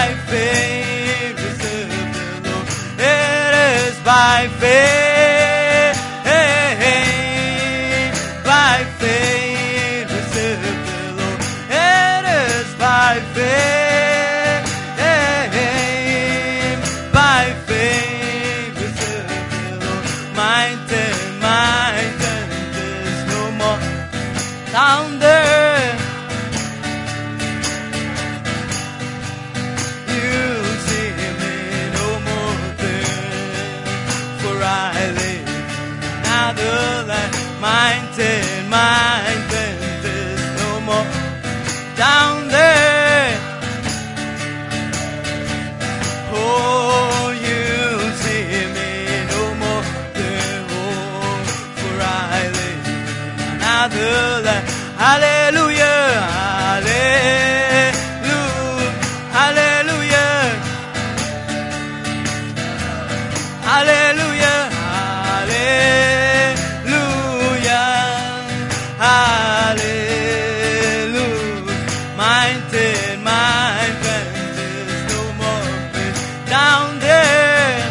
by faith we serve the Lord. It is by faith, by faith we serve the Lord. It is by faith, by faith we serve the Lord. Mountain, there's no more thunder. Mountain, there's no more down there. Oh, you see me no more there. Oh, for I live in another land. Hallelujah, hallelujah, hallelujah, hallelujah, hallelujah. Hallelujah. Mountain, there's no more place down there.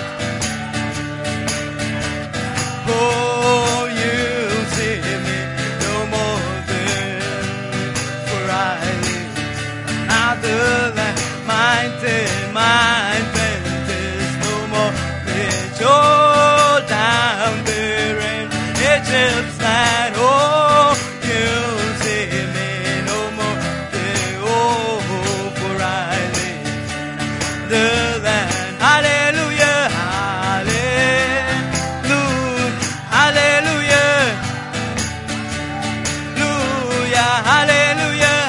Oh, you see me no more there. For I live in another land. Mountain, there's no more place. Oh, down there in Egypt's land. Oh, the land. Hallelujah, hallelujah, hallelujah, hallelujah,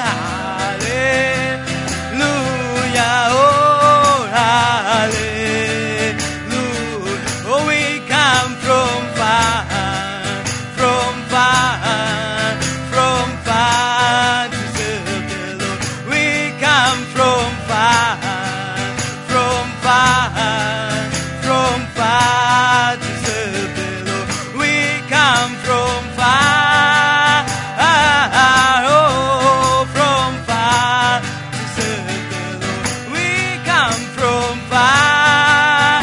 hallelujah, oh, hallelujah. Oh, we come from far to serve the Lord. We come from far to serve the Lord. We come from far, oh, from far to serve the Lord. We come from far,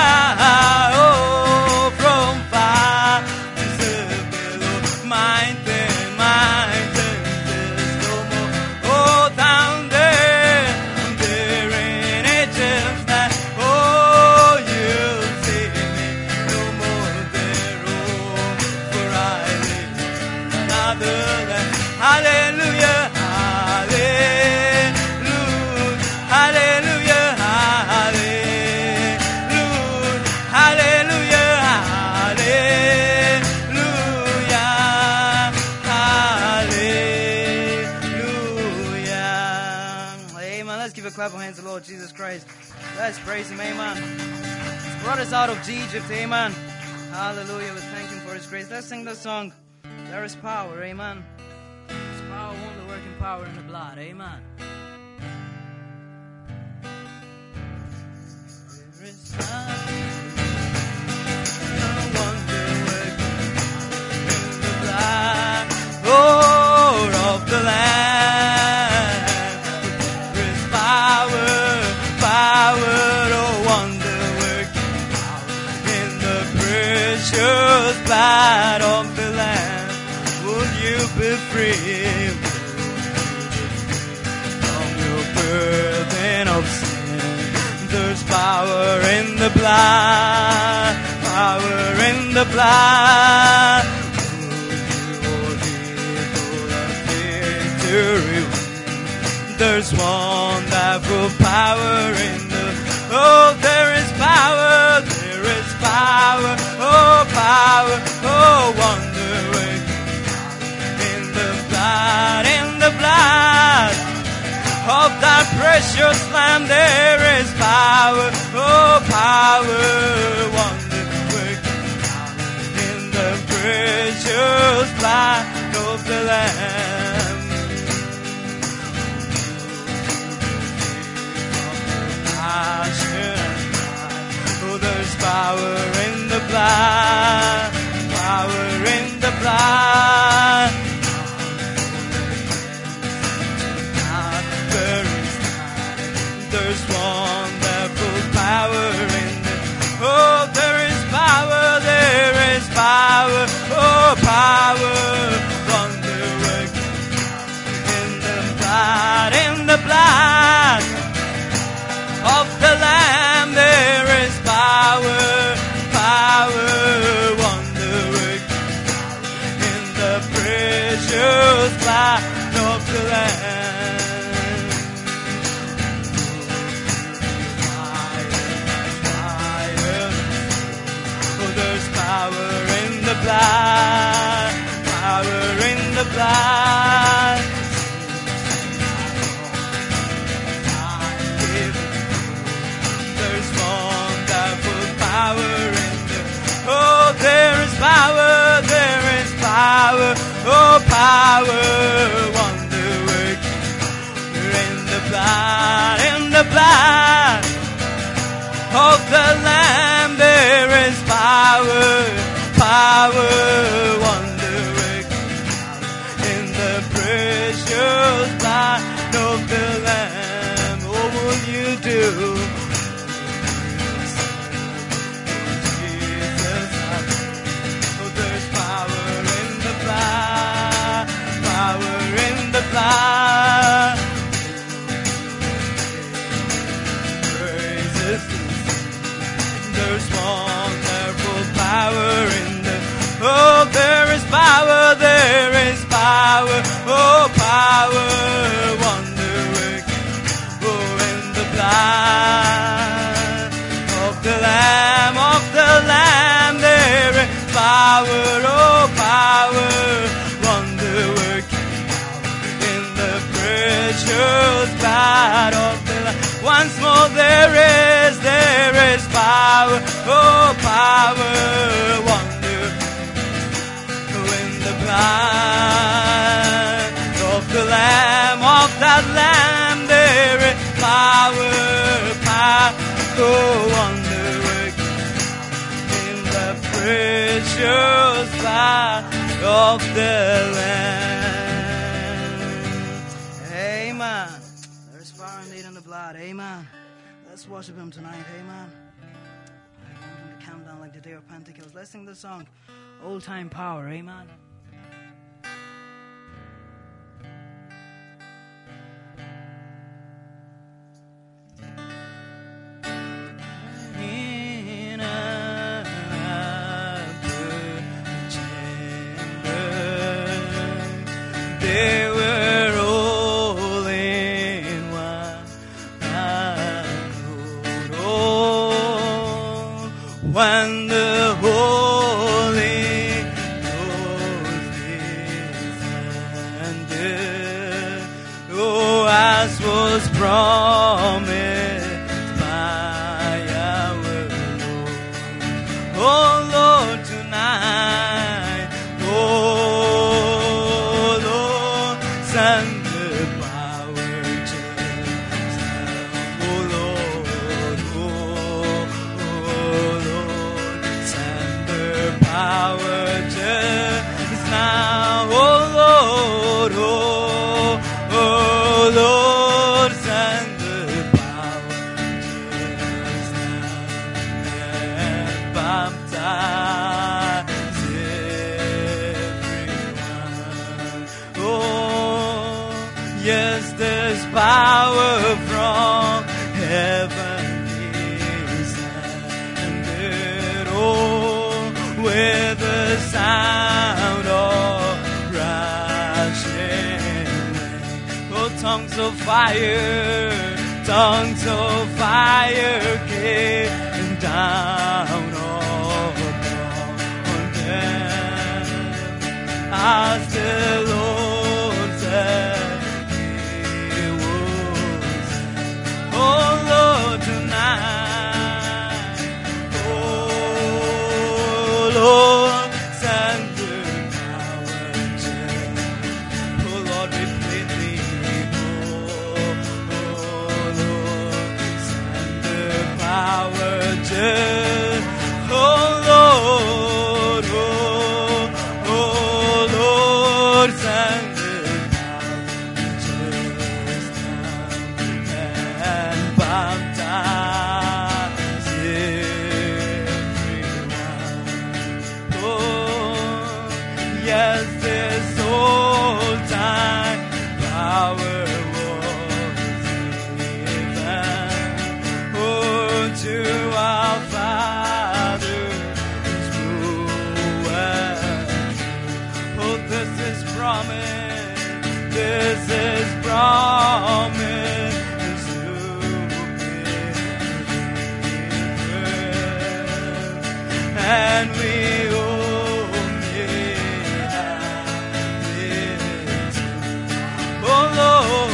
oh, from far to serve the Lord. Mountain, there's no more. Oh, down there in Egypt's land. Oh, you see me no more there. Oh, for I live in another land. Hallelujah, hallelujah, hallelujah, hallelujah, hallelujah. Amen. Let's give a clap of hands to the Lord Jesus Christ. Let's praise Him. Amen. He's brought us out of Egypt. Amen. Hallelujah. We thank Him for His grace. Let's sing this song. There is power. Amen. There's power, wonder working power in the blood. Amen. There is power, wonder working in the blood, oh, of the Lamb. There is power, oh, wonder working power in the precious blood of the Lamb. Will you be free from your burden of sin? There's power in the blood, power in the blood. There's wonderful power in the, oh, there is power, oh, power, oh, wonder working in the blood of that precious Lamb. There is power, oh, power, wonder working in the precious blood of the Lamb. Oh, there's power in the blood, power in the blood. There's wonderful power in the, oh, there is power, oh, power, wonder working in the blood of the Lamb. There is power, wonder working in the precious blood of the Lamb. Oh, there's power in the blood, power in the blood. There's wonderful power in the, oh, there is power, oh, power, wonder working in the blood of the Lamb. There is power, wonder working in the precious blood of the Lamb. What will you do? Jesus, oh, there's power in the blood, power in the blood. Praises. There's wonderful power in the, oh, there is power, oh, power, wonder working, oh, in the blood of the Lamb, there is power, oh, power, wonder working in the precious blood of the Lamb. Once more there is power, oh, power, wonder in the blood of the Lamb, there is power, oh, wonder working in the precious blood of the Lamb. Amen. There's power indeed in the blood. Amen. Let's worship Him tonight. Amen. I want Him to count down like the day of Pentecost. Let's sing the song, Old Time Power. Amen. In a chamber, they were all in one accord. Oh, when the Holy Ghost descended, oh, as was promised by our Lord. Oh, Lord, tonight, oh, Lord, send the power just now. Oh, Lord, Lord, send the power just now. Oh, Lord, Lord, send the power just now and baptize everyone. Oh, yes, there's power from heaven descended. Oh, with the sound of rushing wind. Oh, tongues of fire came down upon them as the Lord said He would. Oh, Lord, tonight, oh, Lord, send the power just. Oh, Lord, we plead thee. Power just, oh Lord, oh Lord, send the power just now and by and we owe oh Lord.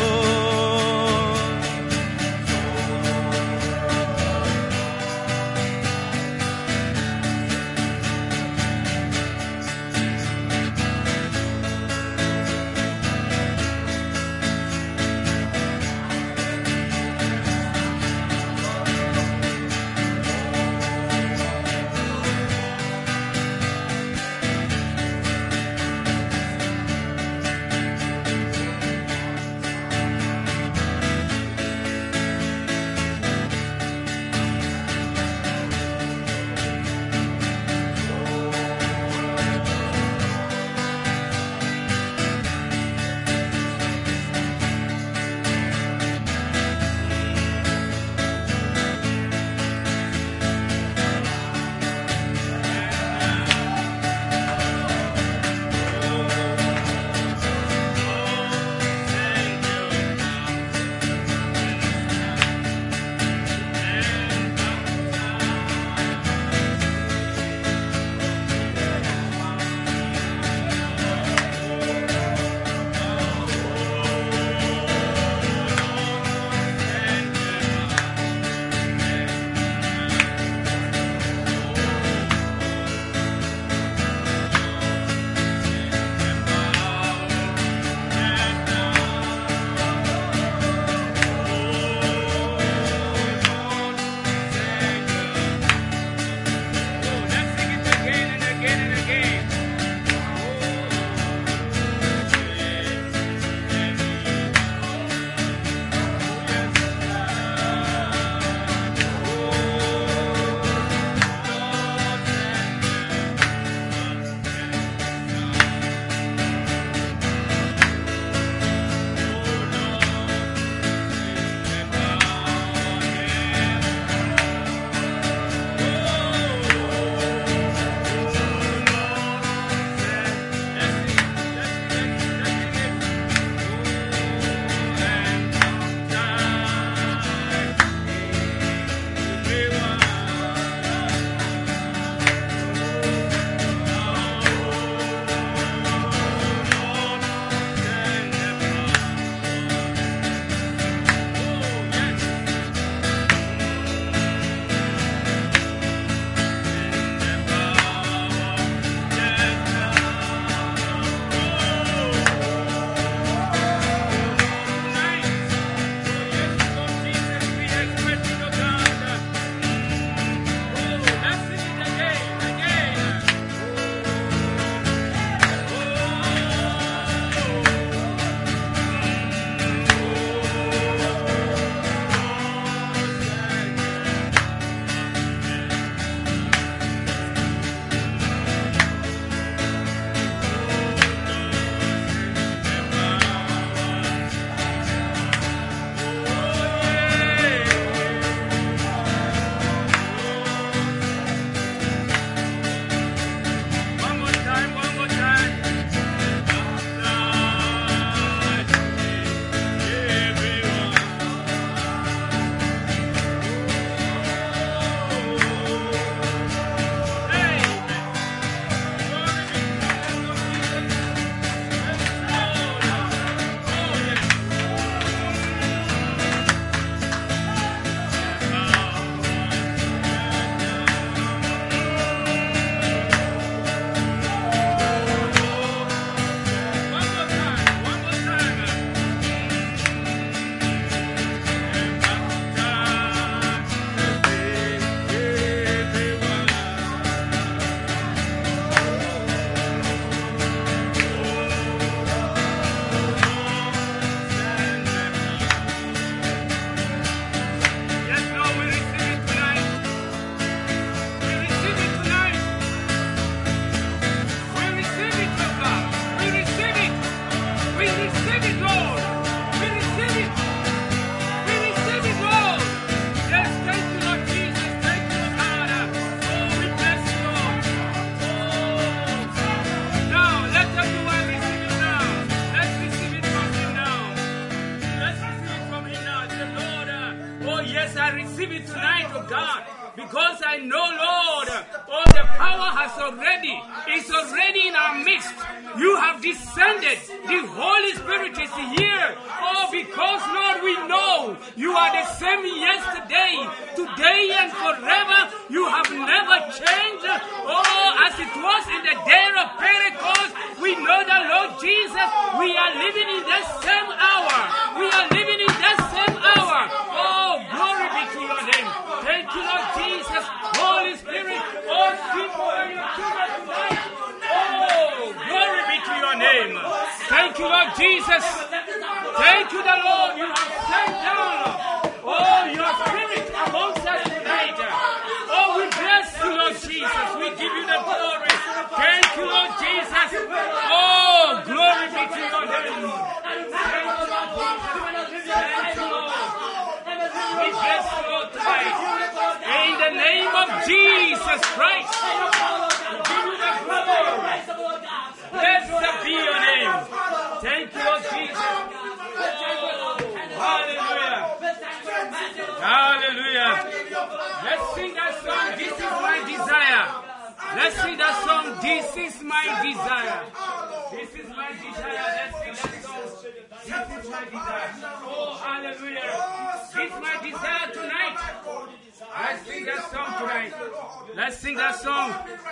Yes, I receive it tonight, oh God. Because I know, Lord, all the power is already in our midst. You have descended. The Holy Spirit is here. Oh, because, Lord, we know you are the same yesterday, today, and forever. You have never changed. Oh, as it was in the day of Pentecost, we know that, Lord Jesus, we are living in that same hour. We are living in that same hour. Oh, glory be to your name. Thank you, Lord Jesus. Holy Spirit, all people are your children tonight. Oh, glory be to your name. Thank you, Lord Jesus. Thank you, the Lord. You have sent down, oh, your spirit amongst us tonight. Oh, we bless you, Lord Jesus. We give you the glory. Thank you, Lord Jesus. Oh, glory be to your name. Thank you, Lord Jesus. Thank you, Lord. We bless you, Lord, tonight. In the name of Jesus Christ, we give you the glory. Blessed be your name. Thank you, Lord Jesus. Oh, hallelujah. Hallelujah. Let's sing that song, This Is My Desire. Let's sing that song, This Is My Desire. This is my desire. Let's sing that song. This is my desire. Oh, hallelujah. This is my desire tonight. Let's sing that song tonight. Let's sing that song.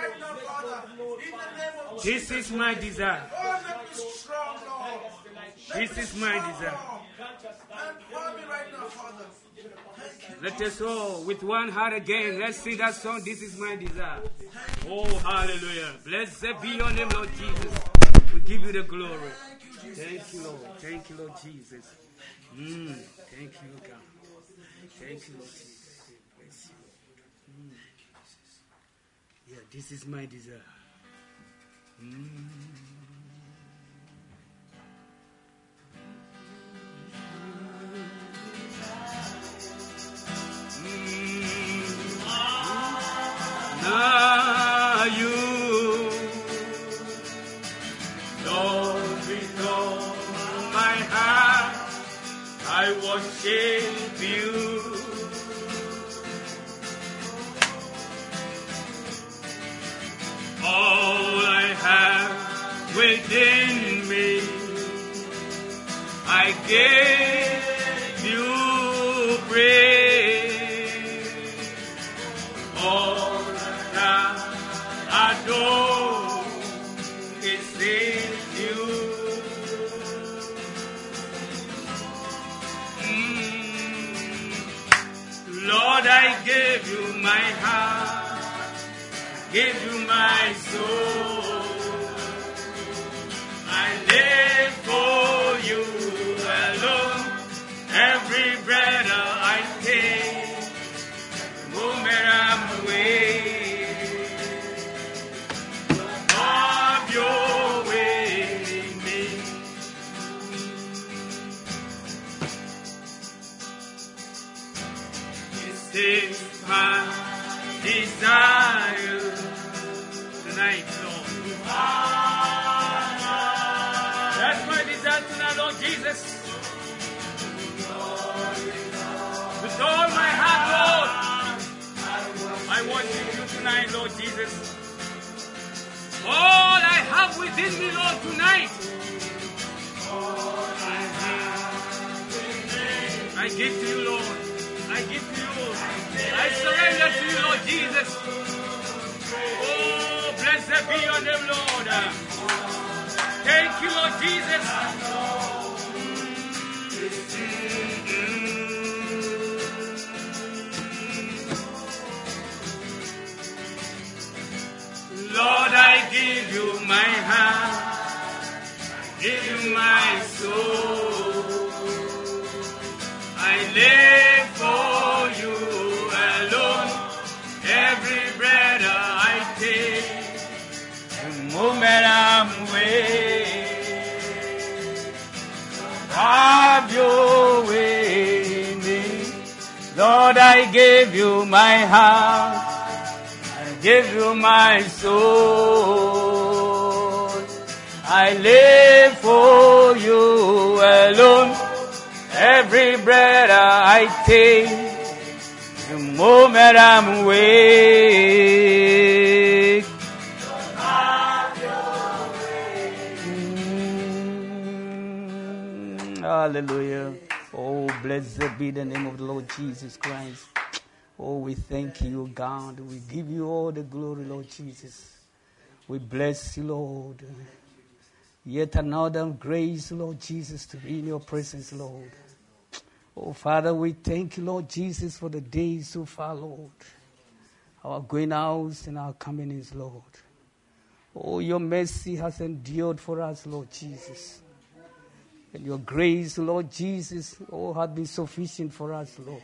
This is my desire. This is my desire. Let us all, with one heart again, let's sing that song. This is my desire. Oh, hallelujah. Blessed be your name, Lord Jesus. We give you the glory. Thank you, Lord. Thank you, Lord Jesus. Thank you, God. Thank you, Lord Jesus. Bless you. Yeah, this is my desire. Now you don't become my heart. I worship you. All I have within me, I give you praise. All that I adore is in you. Lord, I give you my heart, give you my soul. I live for you alone. Every breath I take, the moment I'm away, have your way in me. This is my desire tonight, Lord. That's my desire tonight, Lord Jesus. With all my heart, Lord, I worship you tonight, Lord Jesus. All I have within me, Lord, tonight, I give to you, Lord. I give to you. I surrender to you, Lord Jesus. Oh, blessed be your name, Lord. Thank you, Lord Jesus. Lord, I give you my heart, I give you my soul. I live for you alone. Every breath I take, the moment I'm away, have your way in me. Lord, I give you my heart, I give you my soul. I live for you alone. Every breath I take, The moment I'm awake. Hallelujah. Oh, blessed be the name of the Lord Jesus Christ. Oh, we thank you, God. We give you all the glory, Lord Jesus. We bless you, Lord. Yet another grace, Lord Jesus, to be in your presence, Lord. Oh, Father, we thank you, Lord Jesus, for the days so far, Lord. Our going out and our coming in, Lord. Oh, your mercy has endured for us, Lord Jesus. And your grace, Lord Jesus, oh, has been sufficient for us, Lord.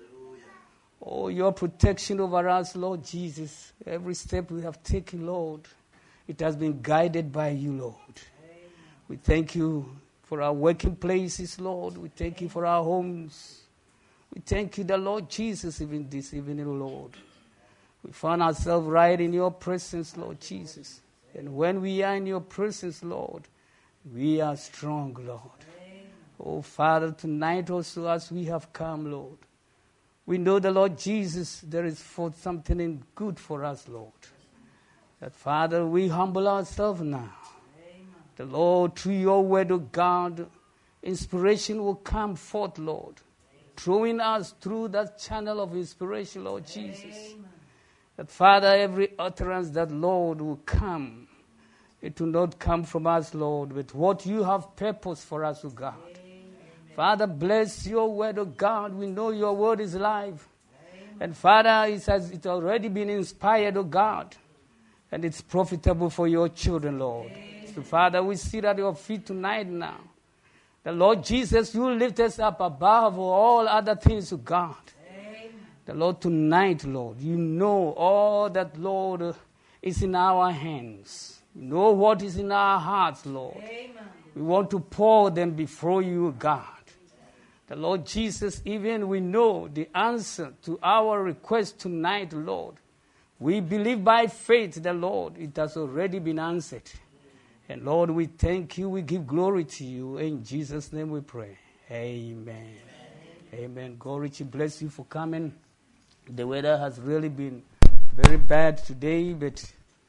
Oh, your protection over us, Lord Jesus. Every step we have taken, Lord, it has been guided by you, Lord. We thank you for our working places, Lord. We thank you for our homes. We thank you, the Lord Jesus, even this evening, Lord. We find ourselves right in your presence, Lord Jesus. And when we are in your presence, Lord, we are strong, Lord. Oh, Father, tonight also as we have come, Lord, we know the Lord Jesus, there is for something in good for us, Lord. That, Father, we humble ourselves now. The Lord, through your word of God, inspiration will come forth, Lord, throwing us through that channel of inspiration, Lord Jesus. That, Father, every utterance that, Lord, will come, it will not come from us, Lord, but what you have purpose for us, O God. Father, bless your word, O God. We know your word is life. And Father, it's already been inspired, O God. And it's profitable for your children, Lord. So Father, we sit at your feet tonight now. The Lord Jesus, you lift us up above all other things, O God. The Lord, tonight, Lord, you know all that, Lord, is in our hands. You know what is in our hearts, Lord. We want to pour them before you, God. The Lord Jesus, even we know the answer to our request tonight, Lord. We believe by faith, the Lord, it has already been answered. And Lord, we thank you, we give glory to you. In Jesus' name we pray. Amen. Amen. God richly bless you for coming. The weather has really been very bad today, but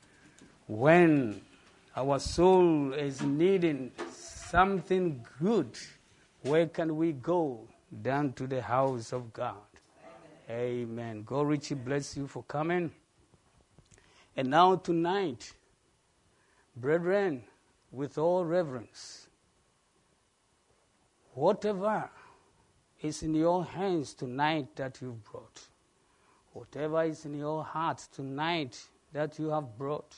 when our soul is needing something good, where can we go? Down to the house of God. Amen. God richly bless you for coming. And now tonight, brethren, with all reverence, whatever is in your hands tonight that you've brought, whatever is in your heart tonight that you have brought,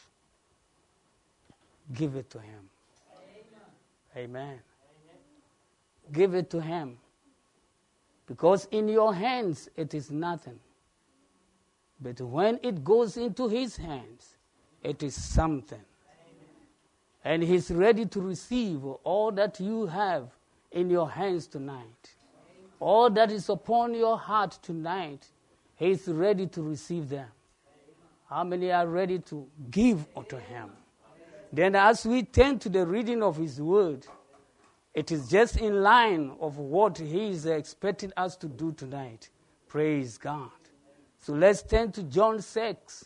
give it to him. Amen. Amen. Give it to him. Because in your hands it is nothing. But when it goes into his hands, it is something. And he's ready to receive all that you have in your hands tonight. All that is upon your heart tonight, he's ready to receive them. How many are ready to give unto him? Then as we turn to the reading of his word, it is just in line of what he is expecting us to do tonight. Praise God. So let's turn to John 6.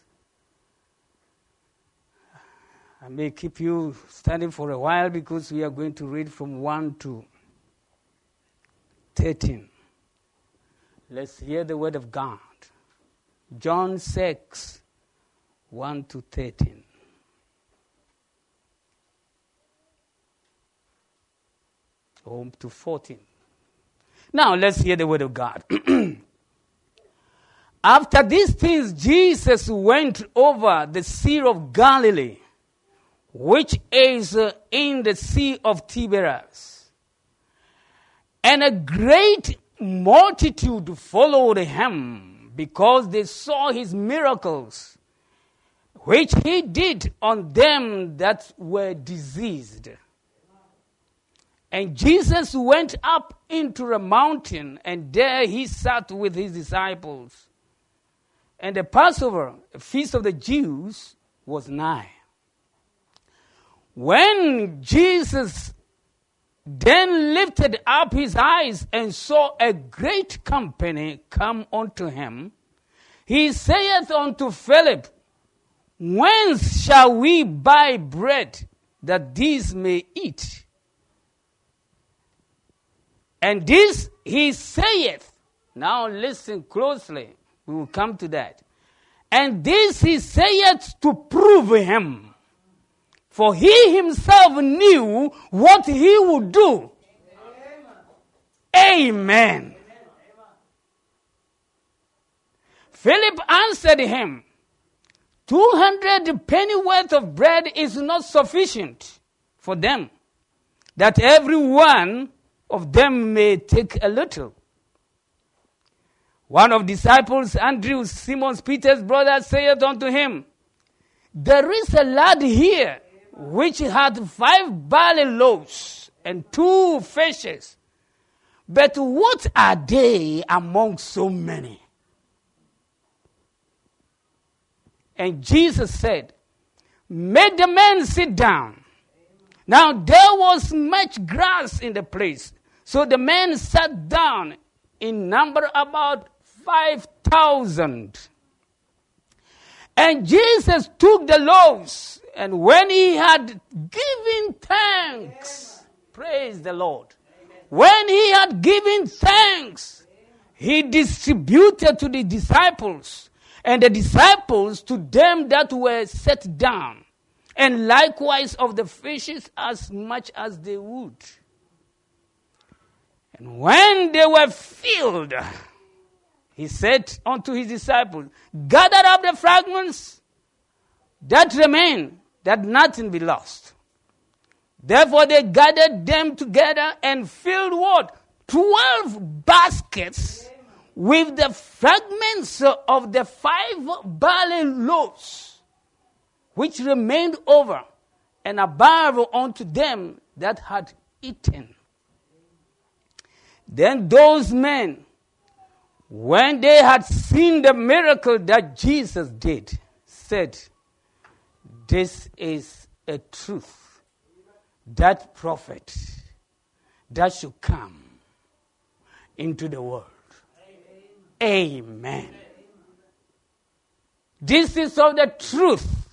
I may keep you standing for a while because we are going to read from 1 to 13. Let's hear the word of God. John 6, 1 to 13. Home to 14. Now let's hear the word of God. After these things, Jesus went over the Sea of Galilee, which is in the Sea of Tiberias. And a great multitude followed him, because they saw his miracles, which he did on them that were diseased. And Jesus went up into a mountain, and there he sat with his disciples. And the Passover, the feast of the Jews, was nigh. When Jesus then lifted up his eyes and saw a great company come unto him, he saith unto Philip, whence shall we buy bread that these may eat? And this he saith, now listen closely, we will come to that. And this he saith to prove him, for he himself knew what he would do. Amen. Philip answered him, 200 pennyworth of bread is not sufficient for them, that every one of them may take a little. One of disciples, Andrew, Simon Peter's brother, saith unto him, there is a lad here which hath 5 barley loaves and 2 fishes. But what are they among so many? And Jesus said, make the men sit down. Now there was much grass in the place. So the men sat down, in number about 5,000. And Jesus took the loaves, and when he had given thanks, praise the Lord. When he had given thanks, he distributed to the disciples, and the disciples to them that were set down, and likewise of the fishes as much as they would. And when they were filled, he said unto his disciples, gather up the fragments that remain, that nothing be lost. Therefore they gathered them together and filled what? 12 baskets with the fragments of the 5 barley loaves, which remained over and above unto them that had eaten. Then those men, when they had seen the miracle that Jesus did, said, this is a truth, that prophet that should come into the world. Amen. This is of the truth,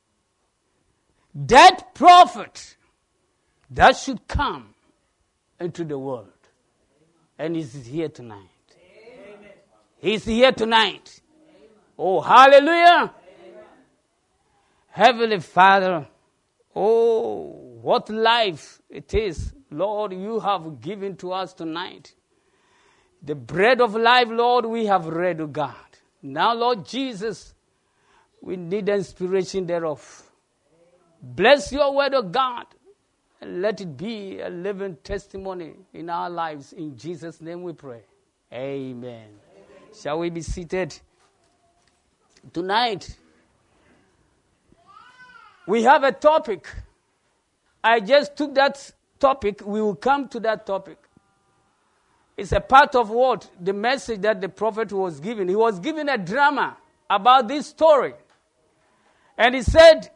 that prophet that should come into the world. And he's here tonight. Amen. He's here tonight. Amen. Oh, hallelujah. Amen. Heavenly Father, oh, what life it is, Lord, you have given to us tonight. The bread of life, Lord, we have read, oh God. Now, Lord Jesus, we need the inspiration thereof. Bless your word, oh God. And let it be a living testimony in our lives. In Jesus' name we pray. Amen. Amen. Shall we be seated? Tonight, we have a topic. I just took that topic. We will come to that topic. It's a part of what? The message that the prophet was given. He was given a drama about this story. And he said,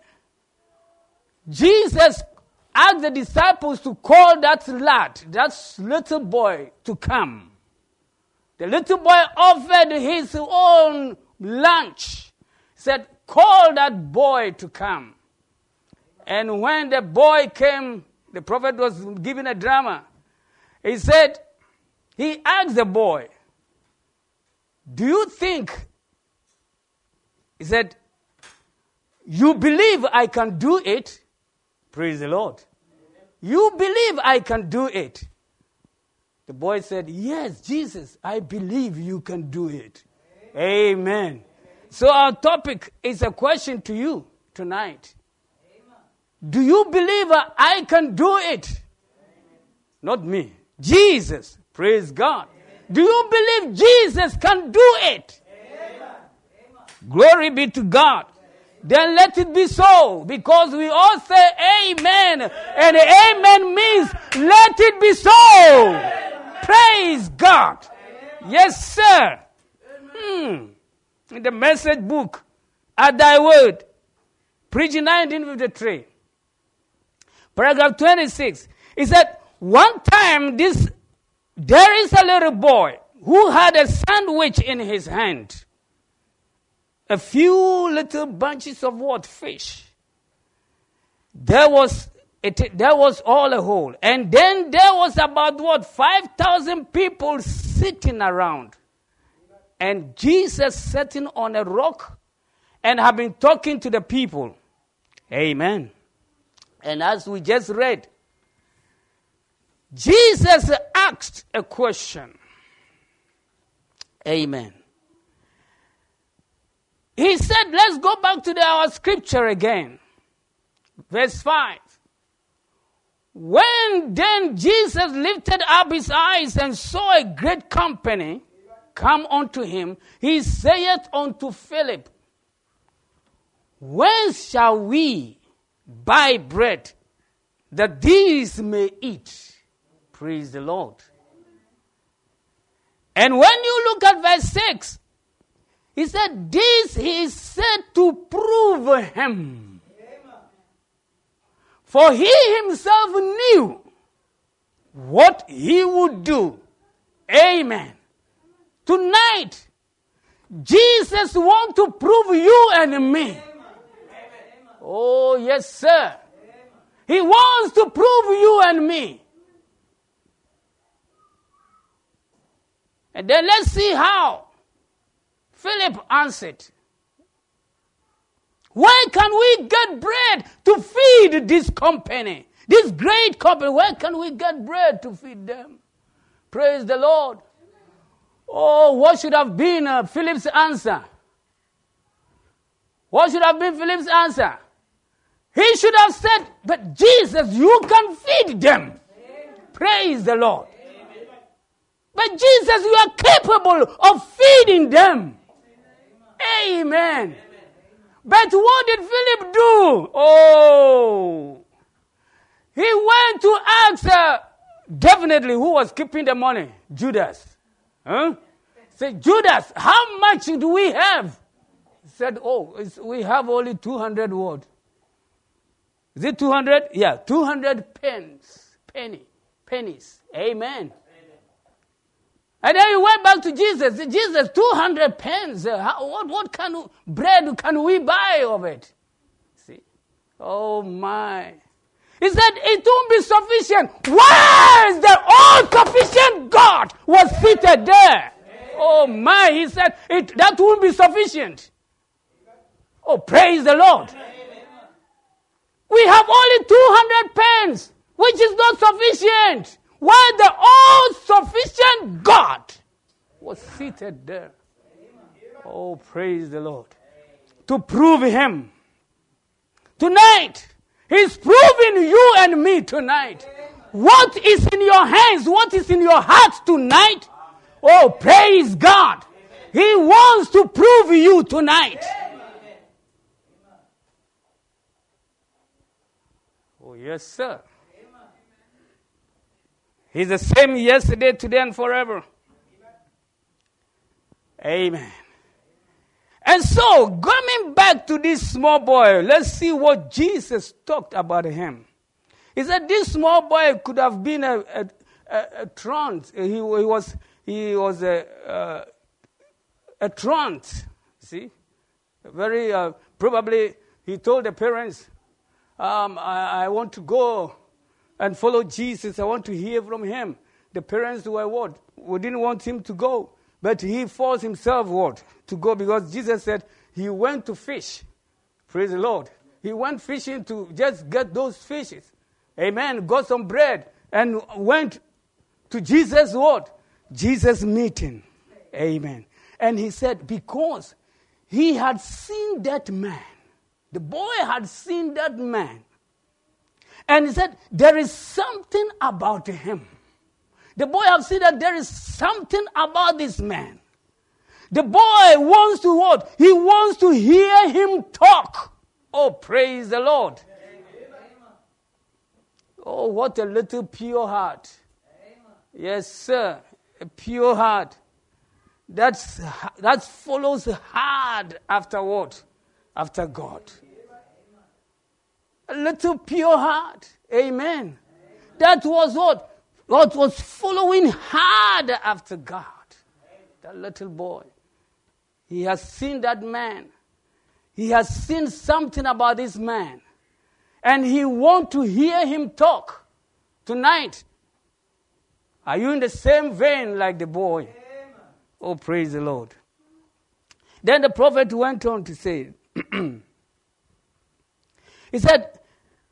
Jesus asked the disciples to call that lad, that little boy, to come. The little boy offered his own lunch. He said, call that boy to come. And when the boy came, the prophet was given a drama. He said, he asked the boy, do you think, he said, you believe I can do it? Praise the Lord. You believe I can do it? The boy said, yes, Jesus, I believe you can do it. Amen. So our topic is a question to you tonight. Do you believe I can do it? Not me. Jesus. Praise God. Do you believe Jesus can do it? Glory be to God. Then let it be so, because we all say amen, and amen means let it be so. Praise God. Yes, sir. In the message book, At Thy Word, preaching 1953, paragraph 26, it said, one time there is a little boy who had a sandwich in his hand. a few little bunches of what? Fish. There was all a hole. And then there was about what? 5,000 people sitting around. And Jesus sitting on a rock and have been talking to the people. Amen. And as we just read, Jesus asked a question. Amen. He said, let's go back to our scripture again. Verse 5. When then Jesus lifted up his eyes and saw a great company come unto him, he saith unto Philip, whence shall we buy bread that these may eat? Praise the Lord. And when you look at verse 6, he said, this he said to prove him. For he himself knew what he would do. Amen. Tonight, Jesus wants to prove you and me. Oh, yes, sir. He wants to prove you and me. And then let's see how Philip answered. Where can we get bread to feed this company? This great company. Where can we get bread to feed them? Praise the Lord. Oh, what should have been Philip's answer? What should have been Philip's answer? He should have said, but Jesus, you can feed them. Praise the Lord. But Jesus, you are capable of feeding them. Amen. But what did Philip do? Oh, he went to ask definitely who was keeping the money? Judas. Huh? Said, Judas, how much do we have? He said, we have only 200 what? Is it 200? Yeah, 200 pennies. Amen. And then he went back to Jesus. Jesus, 200 pence. What kind of bread can we buy of it? See? Oh my. He said it won't be sufficient. Where is the all-sufficient God was seated there? Oh my. He said that won't be sufficient. Oh, praise the Lord. We have only 200 pence, which is not sufficient. While the all-sufficient God was seated there. Oh, praise the Lord. To prove him. Tonight, he's proving you and me tonight. What is in your hands? What is in your heart tonight? Oh, praise God. He wants to prove you tonight. Oh, yes, sir. He's the same yesterday, today, and forever. Amen. And so, coming back to this small boy, let's see what Jesus talked about him. He said this small boy could have been a truant. He was a truant. See, very probably he told the parents, "I want to go and follow Jesus. I want to hear from him." The parents were what? We didn't want him to go. But he forced himself what? To go, because Jesus said he went to fish. Praise the Lord. He went fishing to just get those fishes. Amen. Got some bread and went to Jesus' what? Jesus' meeting. Amen. And he said because he had seen that man. The boy had seen that man. And he said, there is something about him. The boy have seen that there is something about this man. The boy wants to what? He wants to hear him talk. Oh, praise the Lord. Oh, what a little pure heart. Yes, sir. A pure heart. That follows hard after what? After God. A little pure heart. Amen. That was what? God was following hard after God. That little boy. He has seen that man. he has seen something about this man. And he wants to hear him talk tonight. Are you in the same vein like the boy? Amen. Oh, praise the Lord. Then the prophet went on to say, he said,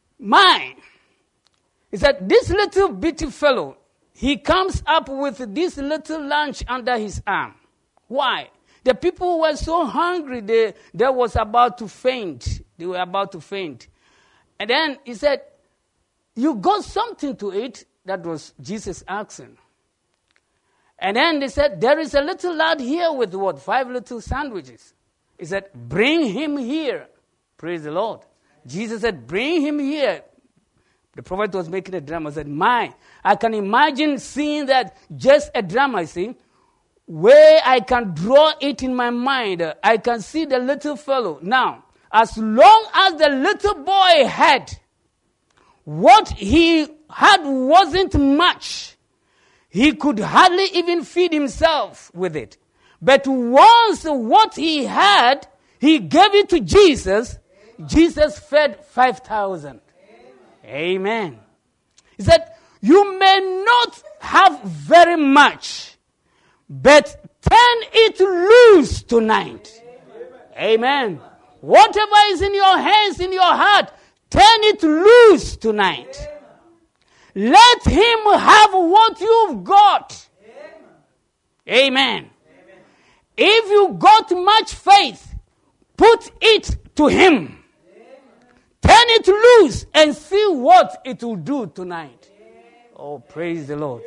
this little bitty fellow, he comes up with this little lunch under his arm. Why? The people were so hungry, they was about to faint. They were about to faint. And then he said, you got something to eat? That was Jesus asking. And then they said, there is a little lad here with 5 little sandwiches. He said, bring him here. Praise the Lord. Jesus said, bring him here. The prophet was making a drama. I said, I can imagine seeing that just a drama, you see, where I can draw it in my mind. I can see the little fellow. Now, as long as the little boy had, what he had wasn't much. He could hardly even feed himself with it. But once what he had, he gave it to Jesus. Jesus fed 5,000. Amen. He said, you may not have very much, but turn it loose tonight. Amen. Whatever is in your hands, in your heart, turn it loose tonight. Let him have what you've got. Amen. If you got much faith, put it to him. Turn it loose and see what it will do tonight. Oh, praise the Lord.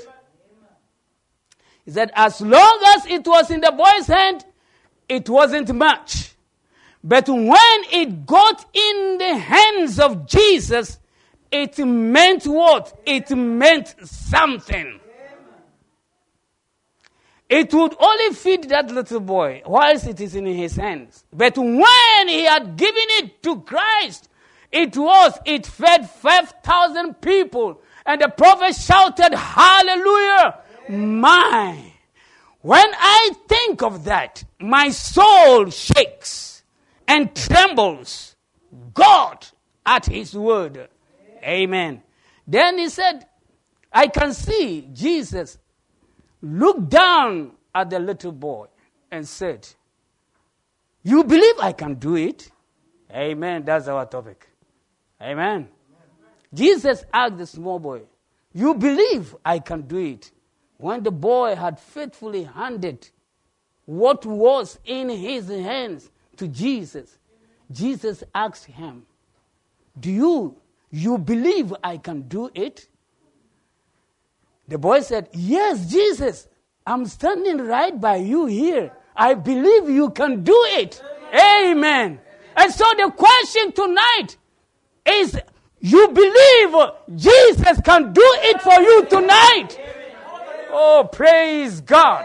He said, as long as it was in the boy's hand, it wasn't much. But when it got in the hands of Jesus, it meant what? It meant something. It would only feed that little boy whilst it is in his hands. But when he had given it to Christ, it fed 5,000 people. And the prophet shouted, hallelujah, my. When I think of that, my soul shakes and trembles. God at his word. Amen. Then he said, I can see Jesus look down at the little boy and said, you believe I can do it? Amen. That's our topic. Amen. Jesus asked the small boy, you believe I can do it? When the boy had faithfully handed what was in his hands to Jesus, Jesus asked him, do you believe I can do it? The boy said, yes, Jesus, I'm standing right by you here. I believe you can do it. Amen. And so the question tonight is, you believe Jesus can do it for you tonight? Oh, praise God.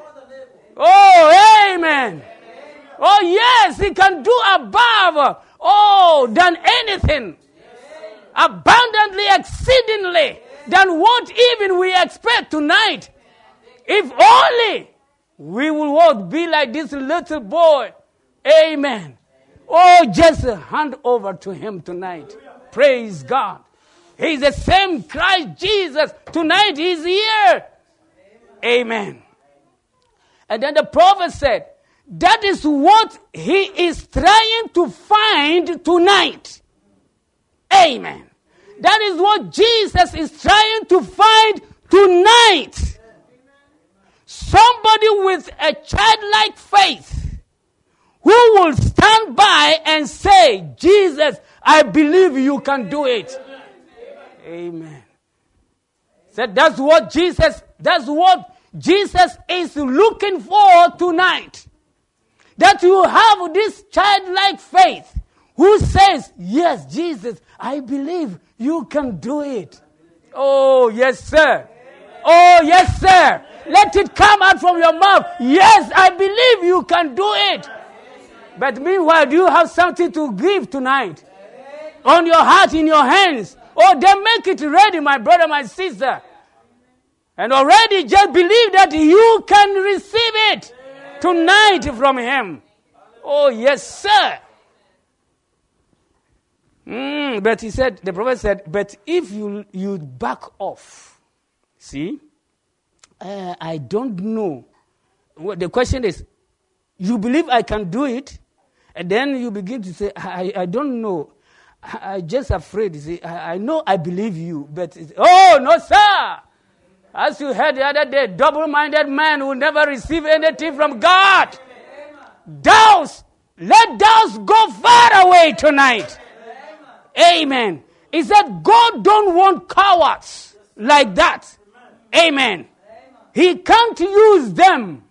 Oh, amen. Oh, yes, he can do above, than anything. Abundantly, exceedingly, than what even we expect tonight. If only we will be like this little boy. Amen. Oh, just hand over to him tonight. Praise God. He's the same Christ Jesus. Tonight he's here. Amen. And then the prophet said, that is what he is trying to find tonight. Amen. That is what Jesus is trying to find tonight. Somebody with a childlike faith who will stand by and say, Jesus, I believe you can do it. Amen. So that's what Jesus is looking for tonight. That you have this childlike faith who says, yes, Jesus, I believe you can do it. Oh, yes, sir. Oh, yes, sir. Let it come out from your mouth. Yes, I believe you can do it. But meanwhile, do you have something to give tonight? On your heart, in your hands. Oh, then make it ready, my brother, my sister. And already just believe that you can receive it tonight from him. Oh, yes, sir. But he said, the prophet said, but if you back off, see, I don't know. The question is, you believe I can do it? And then you begin to say, I don't know. I'm just afraid. You see, I know I believe you, but oh, no, sir. As you heard the other day, double-minded man will never receive anything from God. Doubts, let doubts go far away tonight. Amen. He said, God don't want cowards like that. Amen. He can't use them.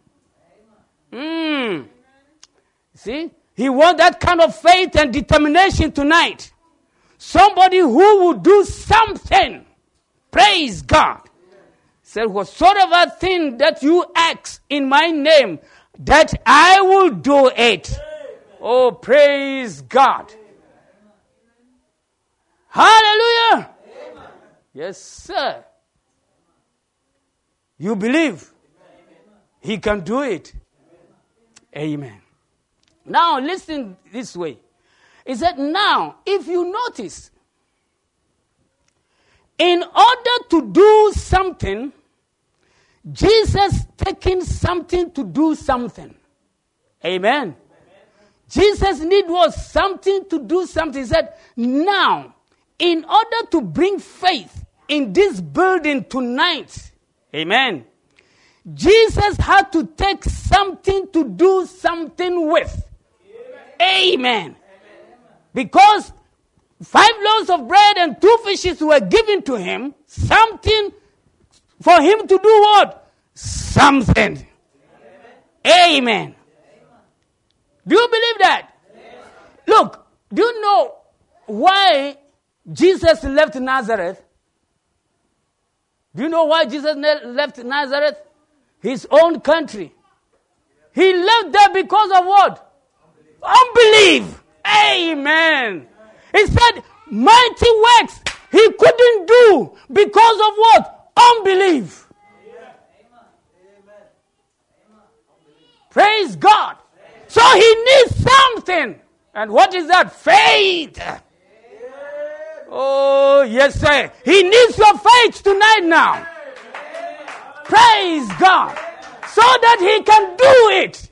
See? He wants that kind of faith and determination tonight. Somebody who will do something. Praise God. Said, whatsoever thing that you ask in my name, that I will do it. Oh, praise God. Hallelujah. Yes, sir. You believe he can do it. Amen. Now, listen this way. He said, now, if you notice, in order to do something, Jesus taking something to do something. Amen. Jesus' need was something to do something. He said, now, in order to bring faith in this building tonight, amen, Jesus had to take something to do something with. Amen. Because 5 loaves of bread and 2 fishes were given to him, something for him to do what? Something. Amen. Do you believe that? Look, do you know why Jesus left Nazareth? Do you know why Jesus left Nazareth? His own country. He left there because of what? Unbelief. Amen. He said, mighty works he couldn't do because of what? Unbelief. Praise God. So he needs something. And what is that? Faith. Oh, yes, sir. He needs your faith tonight now. Praise God. So that he can do it.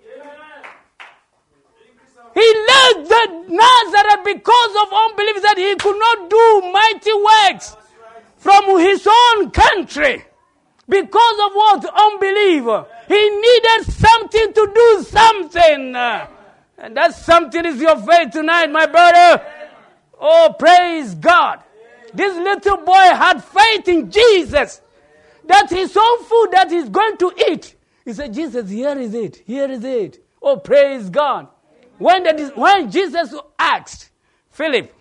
He left the Nazareth because of unbelief, that he could not do mighty works from his own country. Because of what? Unbelief. He needed something to do something. And that something is your faith tonight, my brother. Oh, praise God. This little boy had faith in Jesus. That his own food that he's going to eat. He said, Jesus, here is it. Here is it. Oh, praise God. When Jesus asked Philip,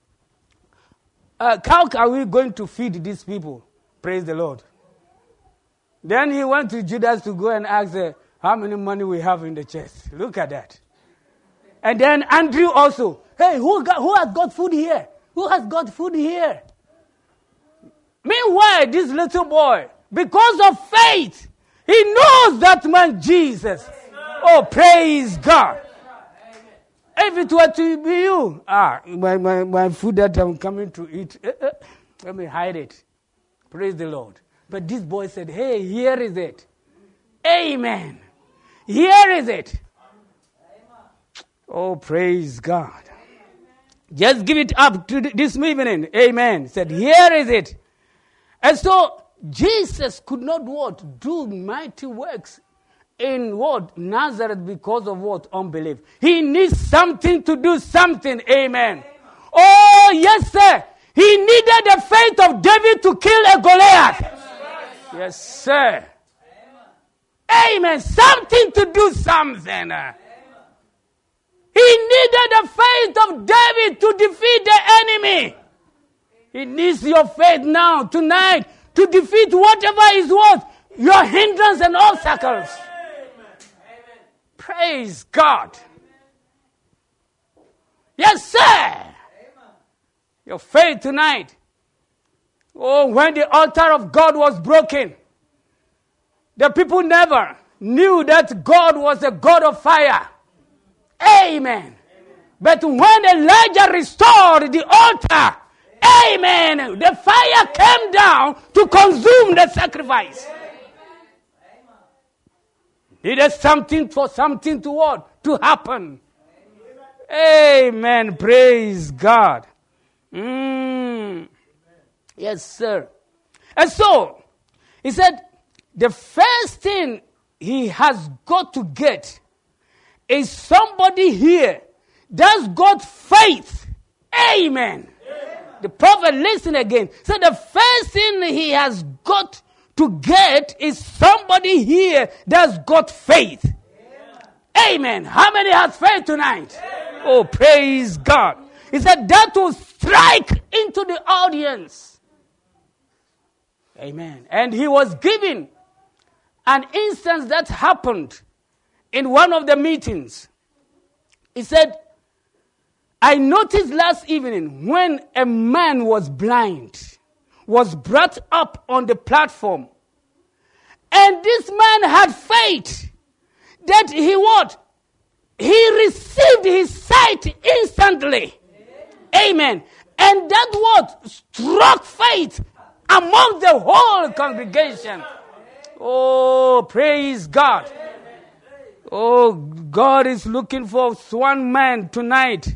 how are we going to feed these people? Praise the Lord. Then he went to Judas to go and ask how many money we have in the chest. Look at that. And then Andrew also. Hey, who has got food here? Who has got food here? Meanwhile, this little boy, because of faith, he knows that man Jesus. Oh, praise God. If it were to be you, my food that I'm coming to eat, let me hide it. Praise the Lord. But this boy said, hey, here is it. Amen. Here is it. Oh, praise God. Just give it up to this evening. Amen. Said, here is it. And so, Jesus could not what? Do mighty works in what? Nazareth because of what? Unbelief. He needs something to do something. Amen. Oh, yes, sir. He needed the faith of David to kill a Goliath. Yes, sir. Amen. Something to do something. He needed the faith of David to defeat the enemy. He needs your faith now, tonight, to defeat whatever is what? Your hindrance and obstacles. Praise God. Yes, sir. Your faith tonight. Oh, when the altar of God was broken, the people never knew that God was a God of fire. Amen. But when Elijah restored the altar, amen, the fire came down to consume the sacrifice. Needed something to what? To happen. Amen. Praise God. Yes, sir. And so, he said, the first thing he has got to get is somebody here that's got faith. Amen. The prophet, listen again. So the first thing he has got to get is somebody here that's got faith. Amen. How many has faith tonight? Oh, praise God. He said that will strike into the audience. Amen. And he was given an instance that happened in one of the meetings. He said, I noticed last evening when a man was blind, was brought up on the platform, and this man had faith that he what? He received his sight instantly. Amen. And that what? Struck faith among the whole congregation. Oh, praise God. Oh, God is looking for one man tonight.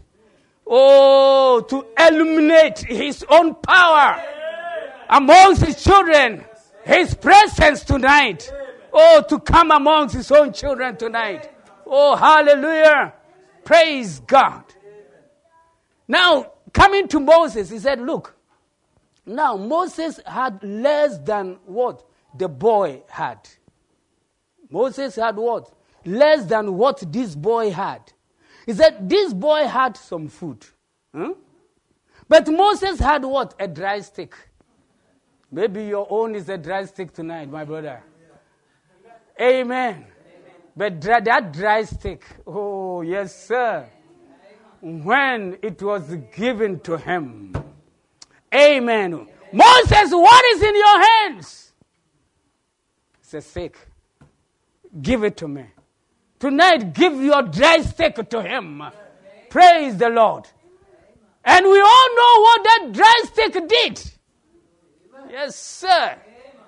Oh, to illuminate his own power amongst his children. His presence tonight. Oh, to come amongst his own children tonight. Oh, hallelujah. Praise God. Now, coming to Moses, he said, look. Now, Moses had less than what the boy had. Moses had what? Less than what this boy had. He said, this boy had some food. But Moses had what? A dry stick. Maybe your own is a dry stick tonight, my brother. Amen. But that dry stick, oh, yes, sir. When it was given to him. Amen. Moses, what is in your hands? It's a stick. Give it to me. Tonight, give your dry stick to him. Praise the Lord. And we all know what that dry stick did. Yes, sir.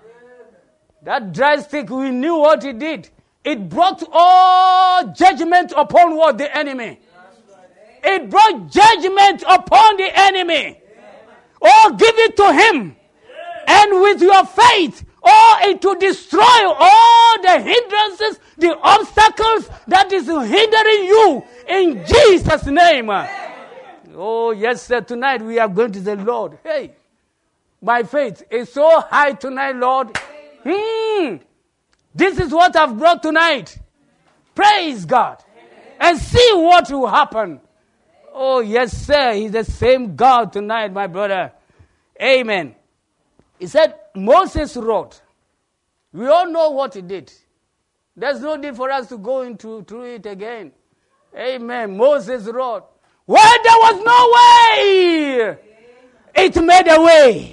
That dry stick, we knew what it did. It brought all judgment upon what? The enemy. It brought judgment upon the enemy. Oh, give it to him. And with your faith, oh, it will destroy all the hindrances, the obstacles that is hindering you in Jesus' name. Oh, yes, sir. Tonight we are going to say, Lord, hey, my faith is so high tonight, Lord. This is what I've brought tonight. Praise God. And see what will happen. Oh, yes, sir. He's the same God tonight, my brother. Amen. He said, Moses wrote. We all know what he did. There's no need for us to go through it again. Amen. Moses wrote. Where there was no way, it made a way.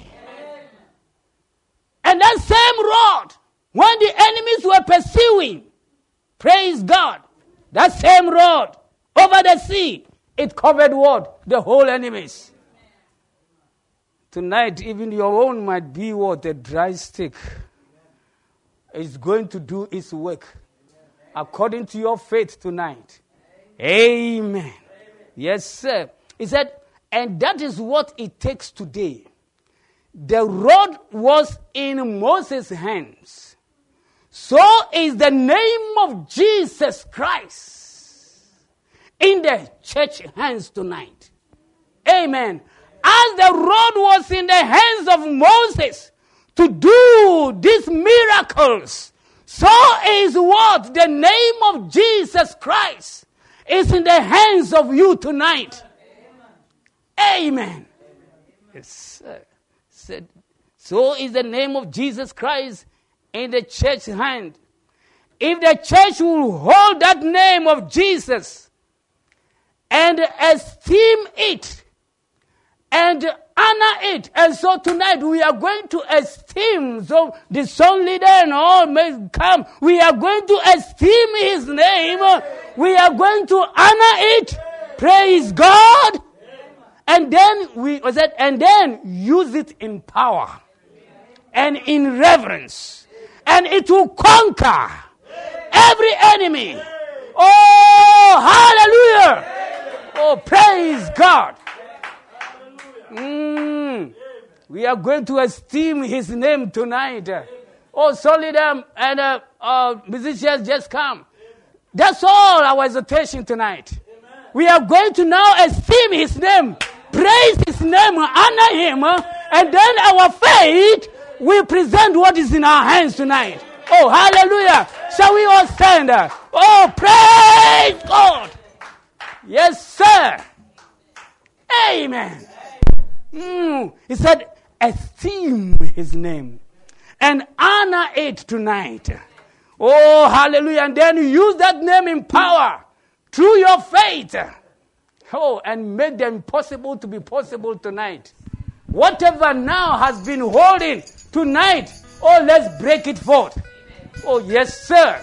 And that same rod, when the enemies were pursuing, praise God, that same rod over the sea, it covered what? The whole enemies. Tonight, even your own might be what? A dry stick. It's going to do its work according to your faith tonight. Amen. Yes, sir. He said, and that is what it takes today. The rod was in Moses' hands. So is the name of Jesus Christ in the church hands tonight. Amen. As the rod was in the hands of Moses to do these miracles, so is what? The name of Jesus Christ is in the hands of you tonight. Amen. Yes, sir. Said, so is the name of Jesus Christ in the church hand. If the church will hold that name of Jesus and esteem it and honor it, and so tonight we are going to esteem, so the song leader and all may come, we are going to esteem his name, we are going to honor it, Praise God. And then and then use it in power and in reverence. And it will conquer every enemy. Oh, hallelujah. Oh, praise God. We are going to esteem his name tonight. Oh, solid and musicians just come. That's all our exhortation tonight. We are going to now esteem his name, praise his name, honor him, and then our faith will present what is in our hands tonight. Oh, hallelujah. Shall we all stand? Oh, praise God. Yes, sir. Amen. He said, esteem his name and honor it tonight. Oh, hallelujah. And then use that name in power through your faith. Oh, and make the impossible to be possible tonight. Whatever now has been holding tonight, oh, let's break it forth. Oh, yes, sir.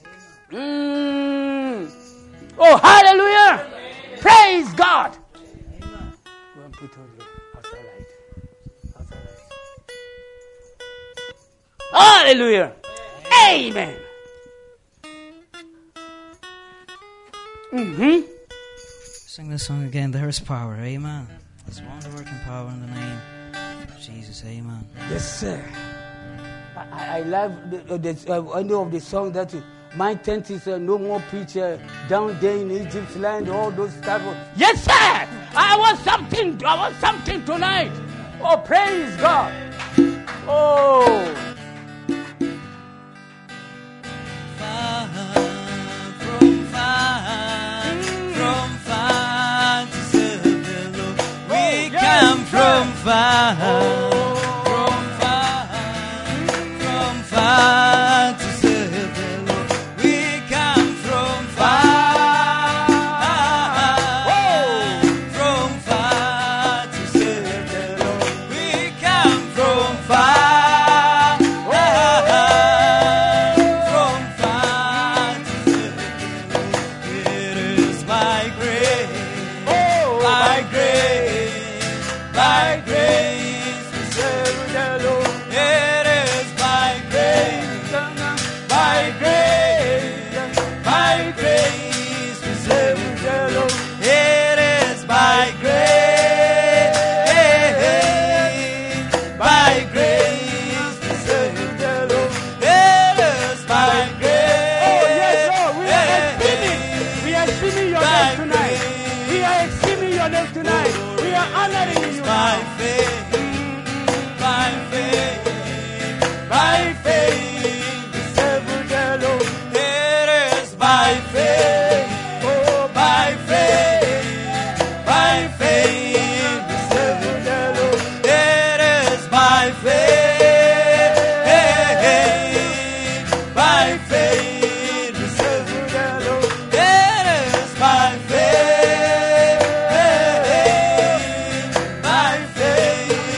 Oh, hallelujah. Praise God. Hallelujah. Amen. Sing this song again. There is power. Amen. There's wonder-working power in the name of Jesus. Amen. Yes, sir. I love the end of the song that my tent is no more preacher down there in Egypt's land. All those type of. Yes, sir. I want something tonight. Oh, praise God. Oh. From far to serve the Lord. We come from far to serve the Lord. We come from far to serve the Lord. It is by grace, by grace. By grace we serve the Lord. It is by grace, by grace, by grace we serve the Lord. It is by grace, by grace we serve the Lord. It is by grace. Oh yes, Lord, we are esteeming your name tonight. We are esteeming your name tonight. We are honoring you. By faith, by faith, by faith, we serve the Lord. It is by faith, oh, by faith, by faith, we serve the Lord. It is by faith, by faith, we serve the Lord. It is by faith. By faith.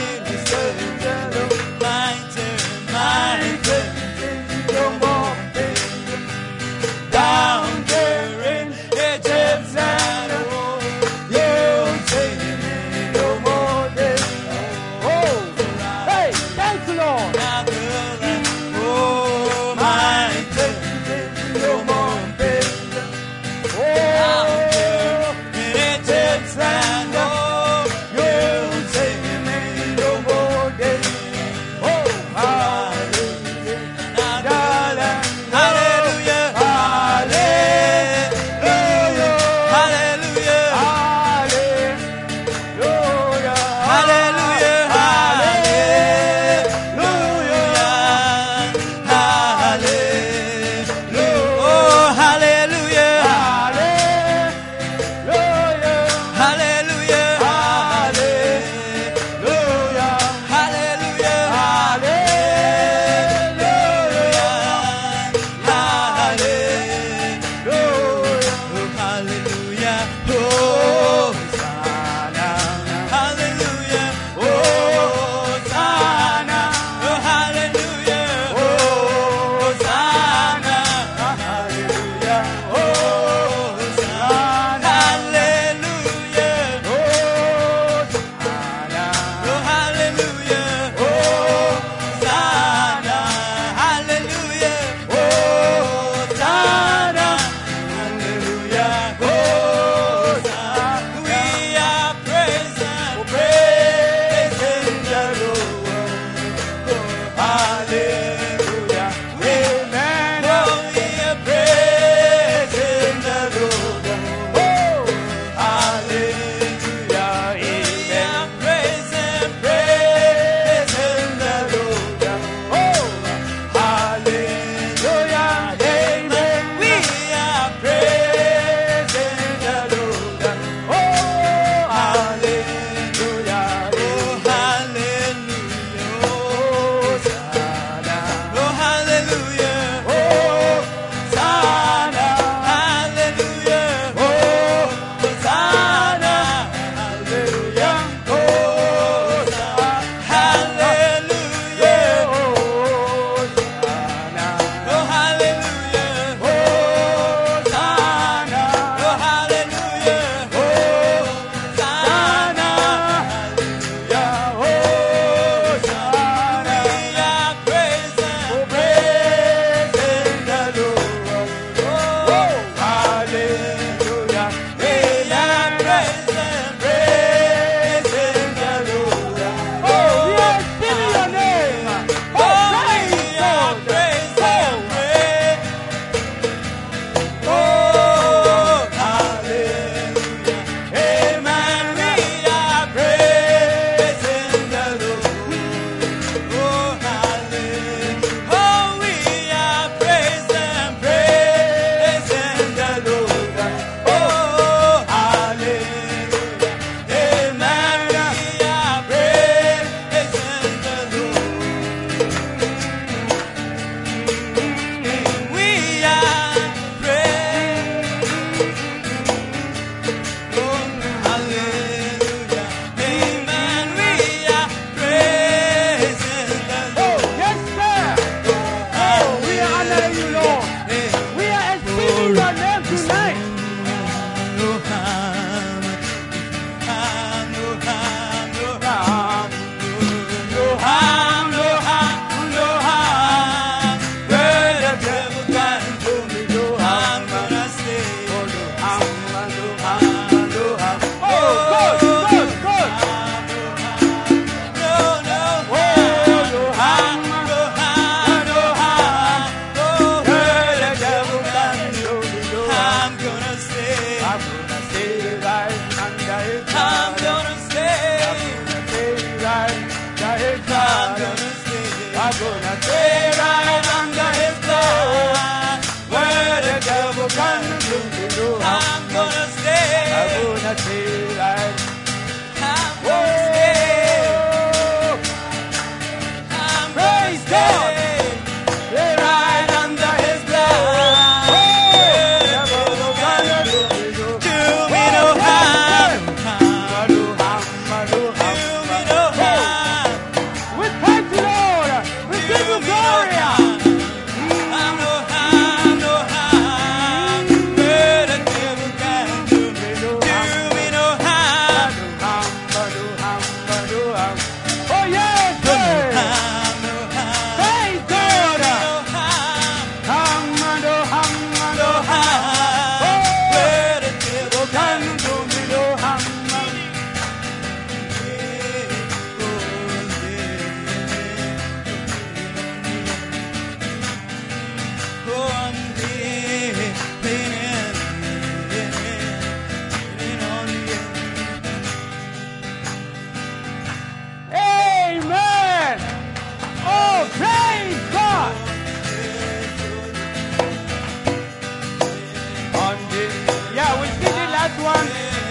one.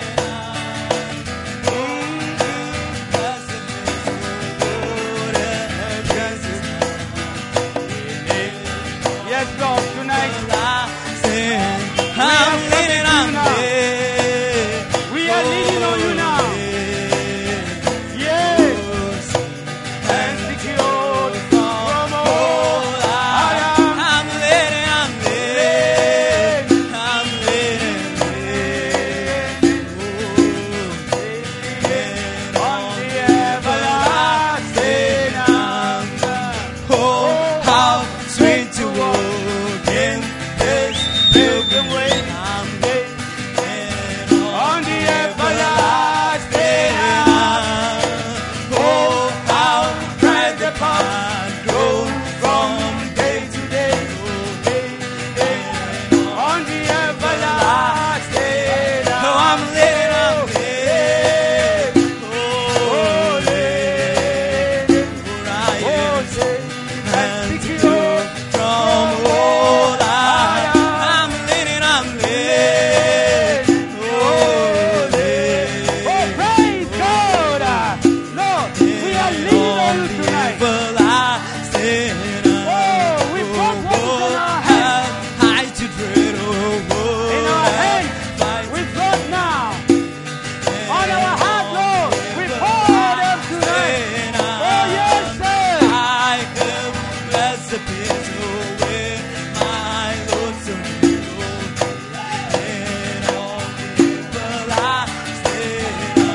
Yes, Lord, tonight. We are leaning on you now. Yes. And secured from all I am. I'm leaning on the everlasting arms. Oh, how sweet to walk in this pilgrim way. I'm leaning on the everlasting arms. Oh, how bright the path grows from day to day. On the everlasting Oh, I'm leaning on the from all I'm leaning on the praise God. Lord, we are leaning on you tonight. everlasting Oh, we brought what is in our hands. high to dread In our hands, we brought now. On our heart, Lord, we pour them tonight. Oh, yes, sir. I am blessed peace away my Lord so near, and all the everlasting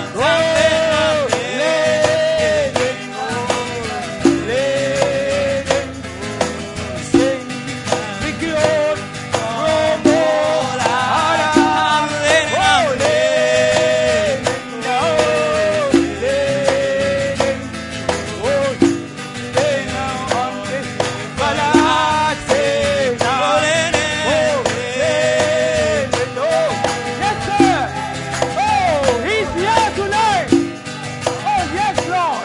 Yes, sir. Oh, he's here tonight. Oh, yes, Lord.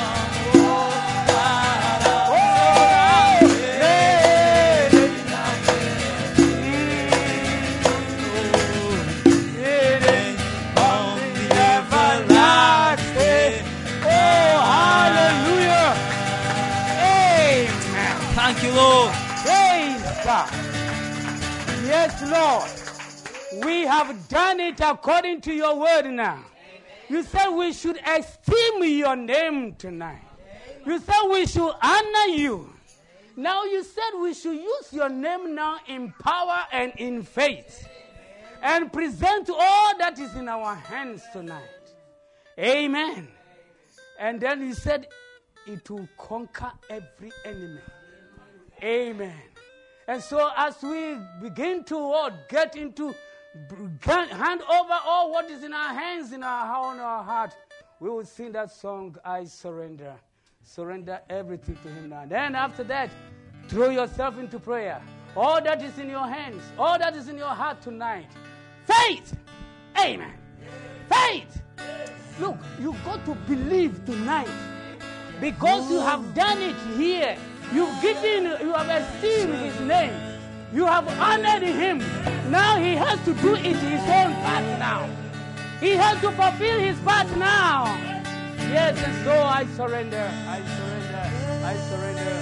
Hallelujah. Amen. Thank you, Lord. Praise God. Yes, Lord. We have done it according to your word now. You said we should esteem your name tonight. You said we should honor you. Now you said we should use your name now in power and in faith. And present all that is in our hands tonight. Amen. And then you said it will conquer every enemy. Amen. And so as we begin to get into, hand over all what is in our hands, in our heart, we will sing that song, I Surrender. Surrender everything to him now. Then after that, throw yourself into prayer. All that is in your hands, all that is in your heart tonight. Faith. Amen. Faith. Look, you got to believe tonight. Because you have done it here. You have esteemed his name. You have honored him. Now he has to do it his own part now. He has to fulfill his part now. Yes, and so I surrender. I surrender. I surrender.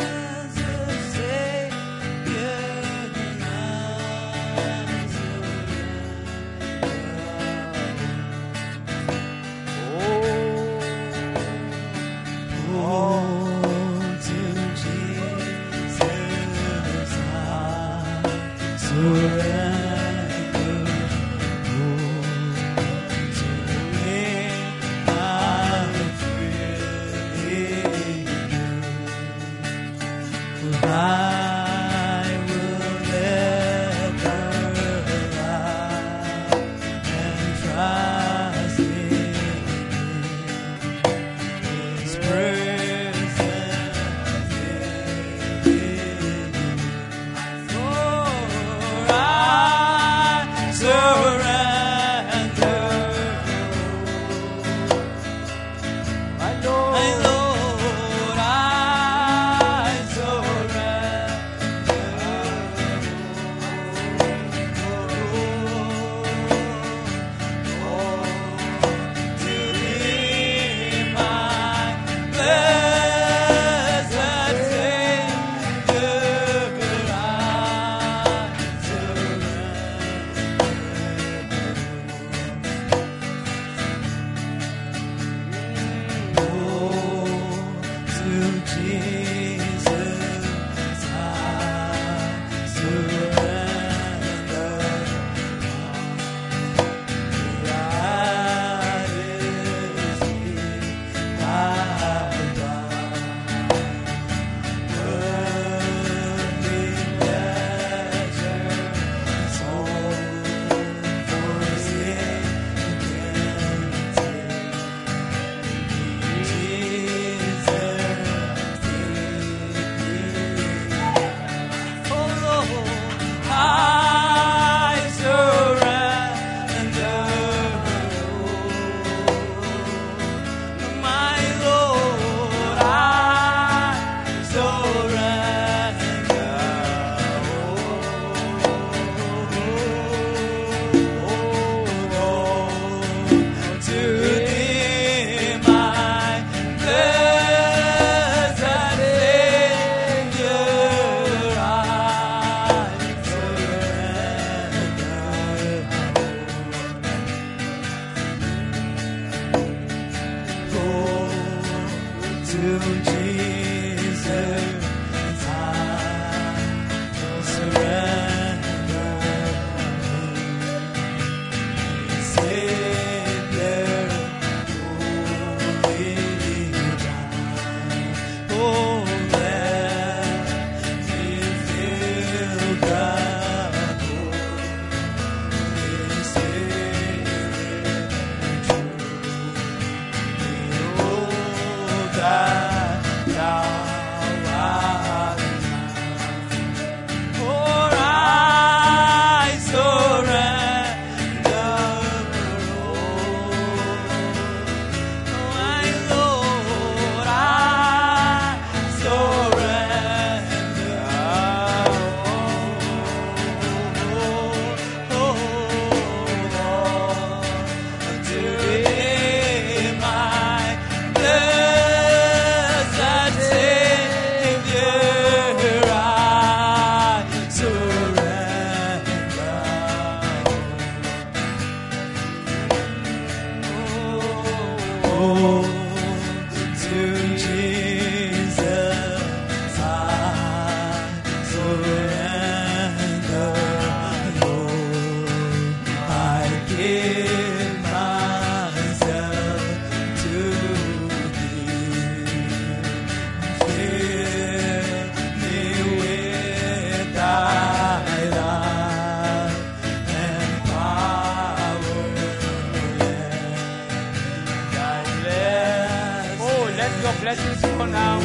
blessings fall now.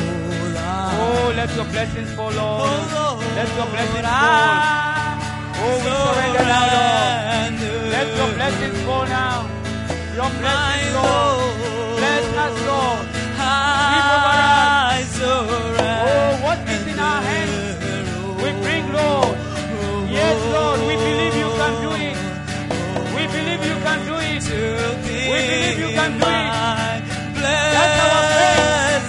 Oh, let your blessings fall, Lord. Let your blessings fall. Oh, we surrender now, Lord. Let your blessings fall now. Your blessings, Lord. Bless us, Lord. Keep over us. Oh, what is in our hands? We bring, Lord. Yes, Lord, we believe you can do it. We believe you can do it. We believe you can do it. That's our faith.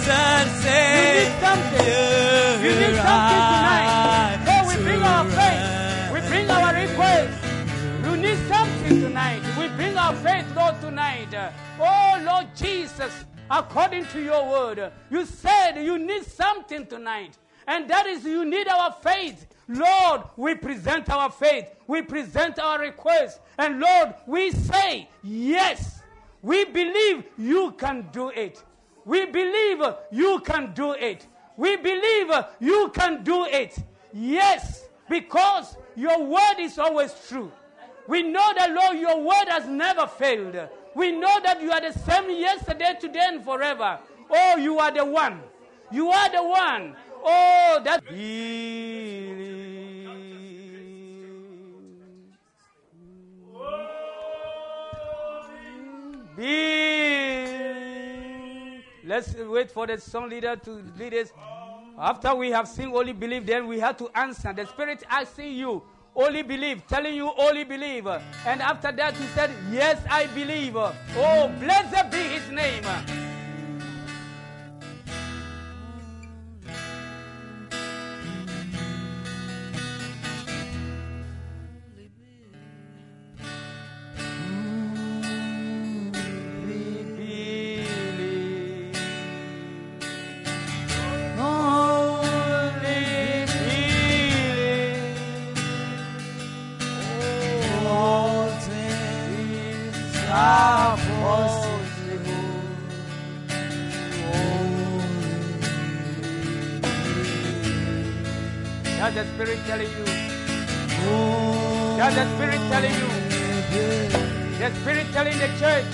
You need something. You need something tonight. So we bring our faith. We bring our request. You need something tonight. We bring our faith, Lord, tonight. Oh, Lord Jesus, according to your word, you said you need something tonight. And that is, you need our faith. Lord, we present our faith. We present our request. And Lord, we say, yes, we believe you can do it. We believe you can do it. We believe you can do it. Yes, because your word is always true. We know that, Lord, your word has never failed. We know that you are the same yesterday, today, and forever. Oh, you are the one. You are the one. Oh, that Let's wait for the song leader to lead us. After we have sing only believe, then we have to answer. The Spirit asking you, only believe, telling you only believe. And after that he said, yes, I believe. Oh, blessed be his name. That's the Spirit telling you. That's the Spirit telling you. The Spirit telling the church.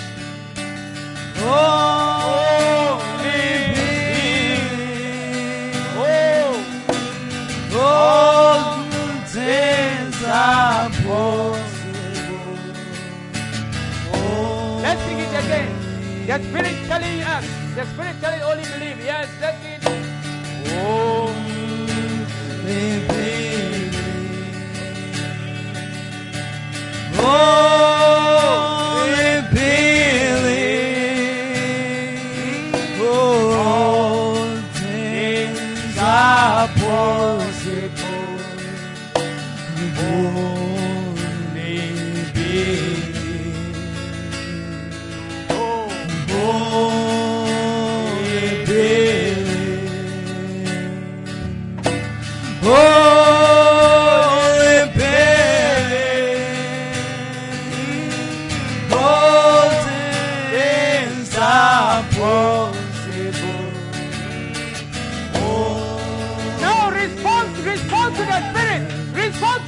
All things are possible. Let's sing it again. The Spirit telling us. The Spirit telling only believe. Yes, that's it. Only believe. All things are possible. Only believe. Only believe.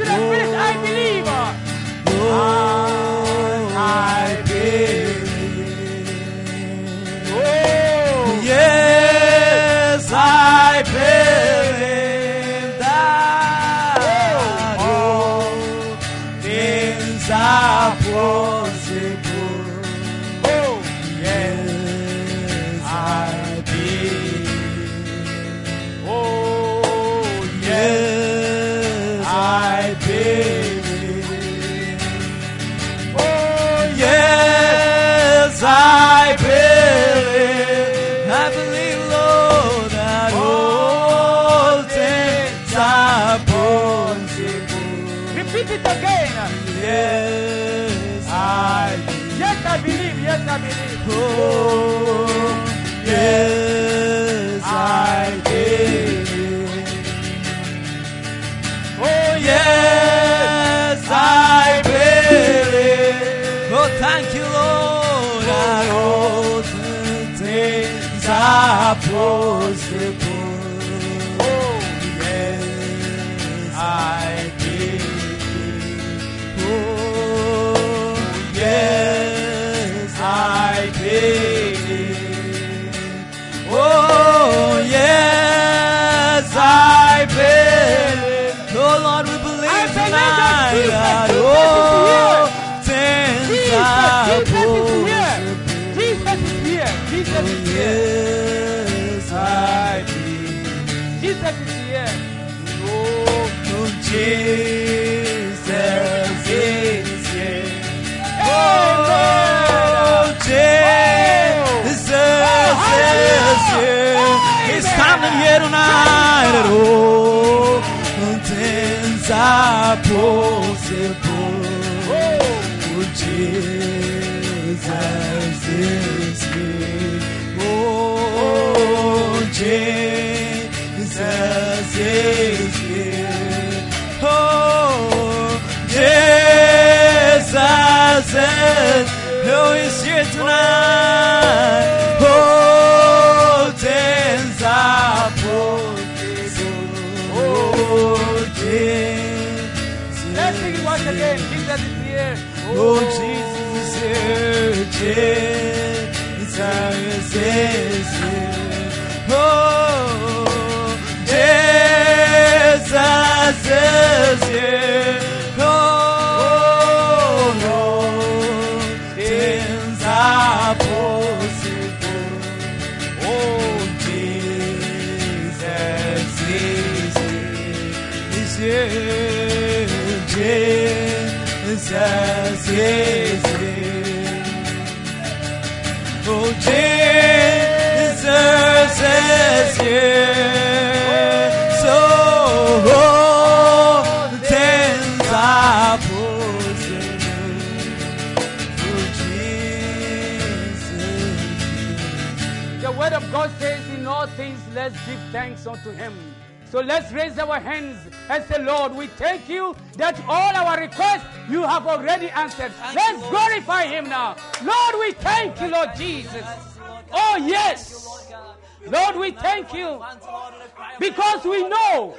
to the Spirit, I believe. Oh, I believe. Oh, yes, I believe that all things are possible. Oh, yes, I believe. Oh, yes, I believe. Oh, yes, I believe. I believe, Lord, that all things are possible. Repeat it again. Yes, I believe. Yes, I believe. Yes, I believe. Oh, yes, I believe. Oh, yes, I believe. Oh, thank you, Lord, that all things are possible. Oh, yes, I believe. Oh, yes, I believe. Oh, yes, I believe. Oh, Lord, we believe tonight that all things are possible. Jesus is here. Jesus is here. Yes, I believe. Jesus is here. Oh, Jesus is here. Oh, Jesus is here. He's coming here tonight at all. Things are possible. Oh, Jesus is here. Oh, Jesus is here. Oh, Jesus is. Oh, he's here tonight. Oh, things are possible. Oh, Jesus. Let's sing it once again. Jesus is here. Oh, Jesus is here. Jesus is here. Oh, Jesus is here. Oh, Lord, things are possible. Oh, Jesus is here. He's here. Jesus is here. Oh, Jesus is here. So, all things are possible. Oh, Jesus. The word of God says, in all things, let's give thanks unto Him. So let's raise our hands and say, Lord, we thank you that all our requests you have already answered. Let's glorify Him now. Lord, we thank you, Lord Jesus. Oh, yes. Lord, we thank you because we know,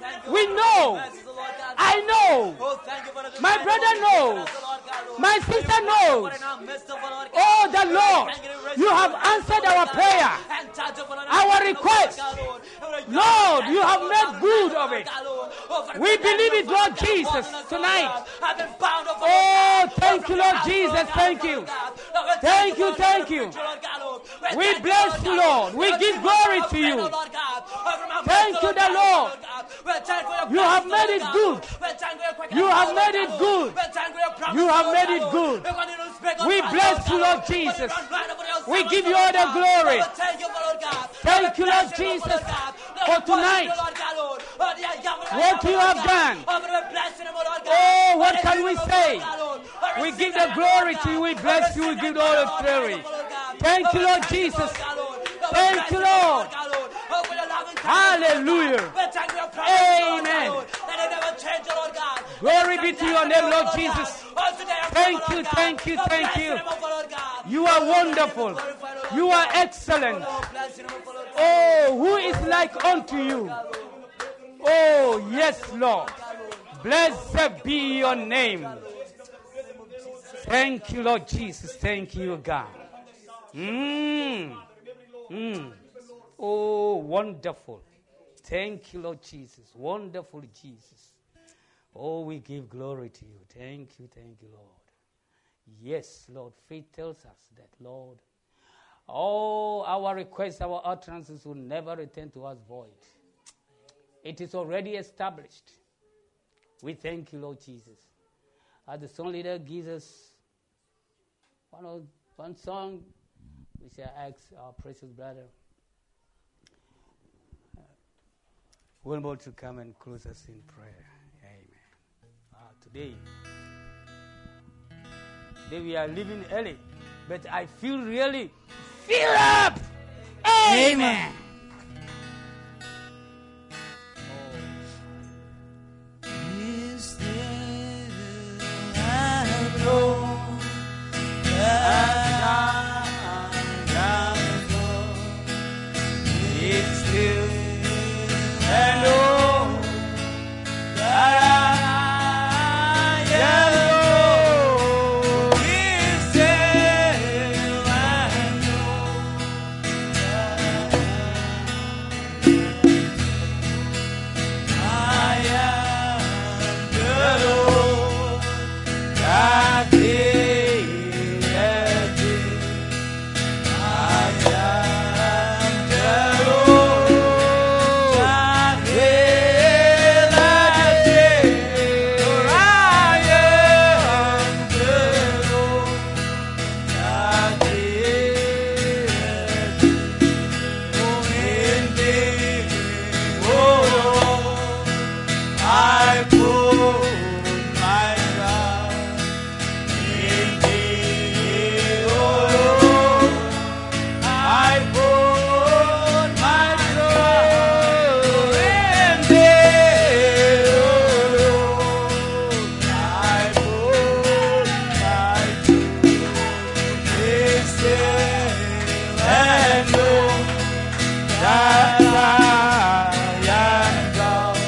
I know, my brother knows, my sister knows. Oh, the Lord, you have answered our prayer, our request. Lord, you have made good of it. We believe it, Lord Jesus, tonight. Oh, thank you, Lord Jesus. Thank you. Thank you, thank you. We bless you, Lord. We give glory to you. Thank you, the Lord. You have made it good. You have made it good. You have made it good. We bless you, Lord Jesus. We give you all the glory. Thank you, Lord Jesus, for tonight. What you have done. Oh, what can we say? We give the glory to you. We bless you. We give all the glory. Thank you, Lord Jesus. Thank you, Lord. Hallelujah. Amen. Glory be to your name, Lord Jesus. Thank you, thank you, thank you. You are wonderful. You are excellent. Oh, who is like unto you? Oh, yes, Lord. Blessed be your name. Thank you, Lord Jesus. Thank you, God. Oh, wonderful. Thank you, Lord Jesus. Wonderful Jesus. Oh, we give glory to you. Thank you, Lord. Yes, Lord, faith tells us that, Lord, all our requests, our utterances will never return to us void. It is already established. We thank you, Lord Jesus. As the song leader gives us one song, we shall ask our precious brother Wilmore to come and close us in prayer. Amen. Today we are leaving early, but I feel really filled up. Amen. Is there I know that I know it's still I know that I know it's still I know I am the Lord that did it. I am the Lord that did it. For I am the Lord that did it. Oh, indeed, oh Lord, I put my trust in Thee. Oh Lord, I put my trust in Thee. Oh Lord, I put my trust in Thee. And know that I am God.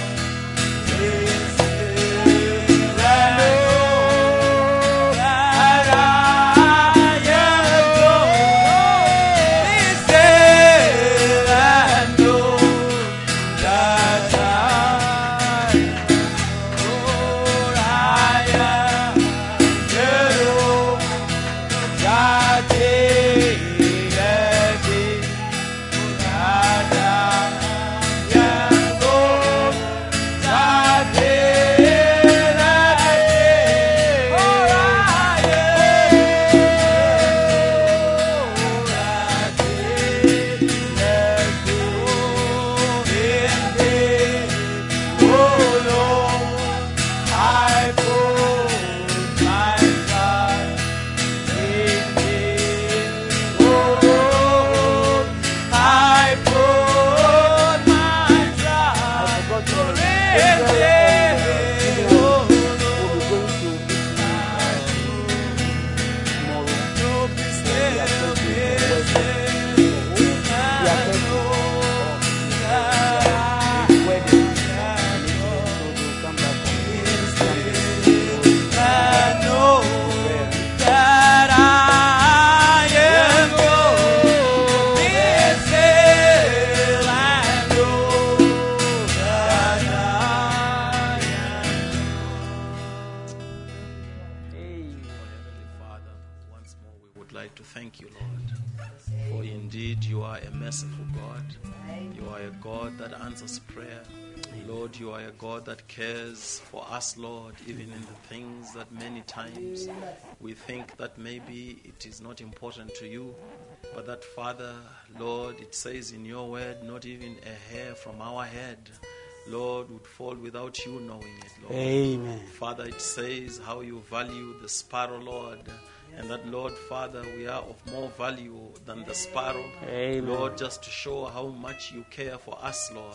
Thank you, Lord, for indeed you are a merciful God. You are a God that answers prayer. Lord, you are a God that cares for us, Lord, even in the things that many times we think that maybe it is not important to you. But that, Father, Lord, it says in your word, not even a hair from our head, Lord, would fall without you knowing it, Lord. Amen. Father, it says how you value the sparrow, Lord. And that, Lord, Father, we are of more value than the sparrow. Amen. Lord, just to show how much you care for us, Lord.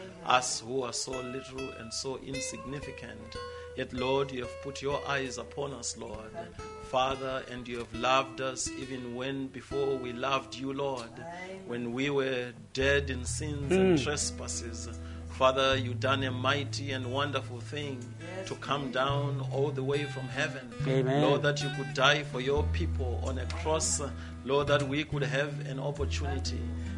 Us who are so little and so insignificant. Yet, Lord, you have put your eyes upon us, Lord. Father, and you have loved us even when before we loved you, Lord. When we were dead in sins and trespasses. Father, you done a mighty and wonderful thing. to come down all the way from heaven. Amen. Lord, that you could die for your people on a cross. Lord, that we could have an opportunity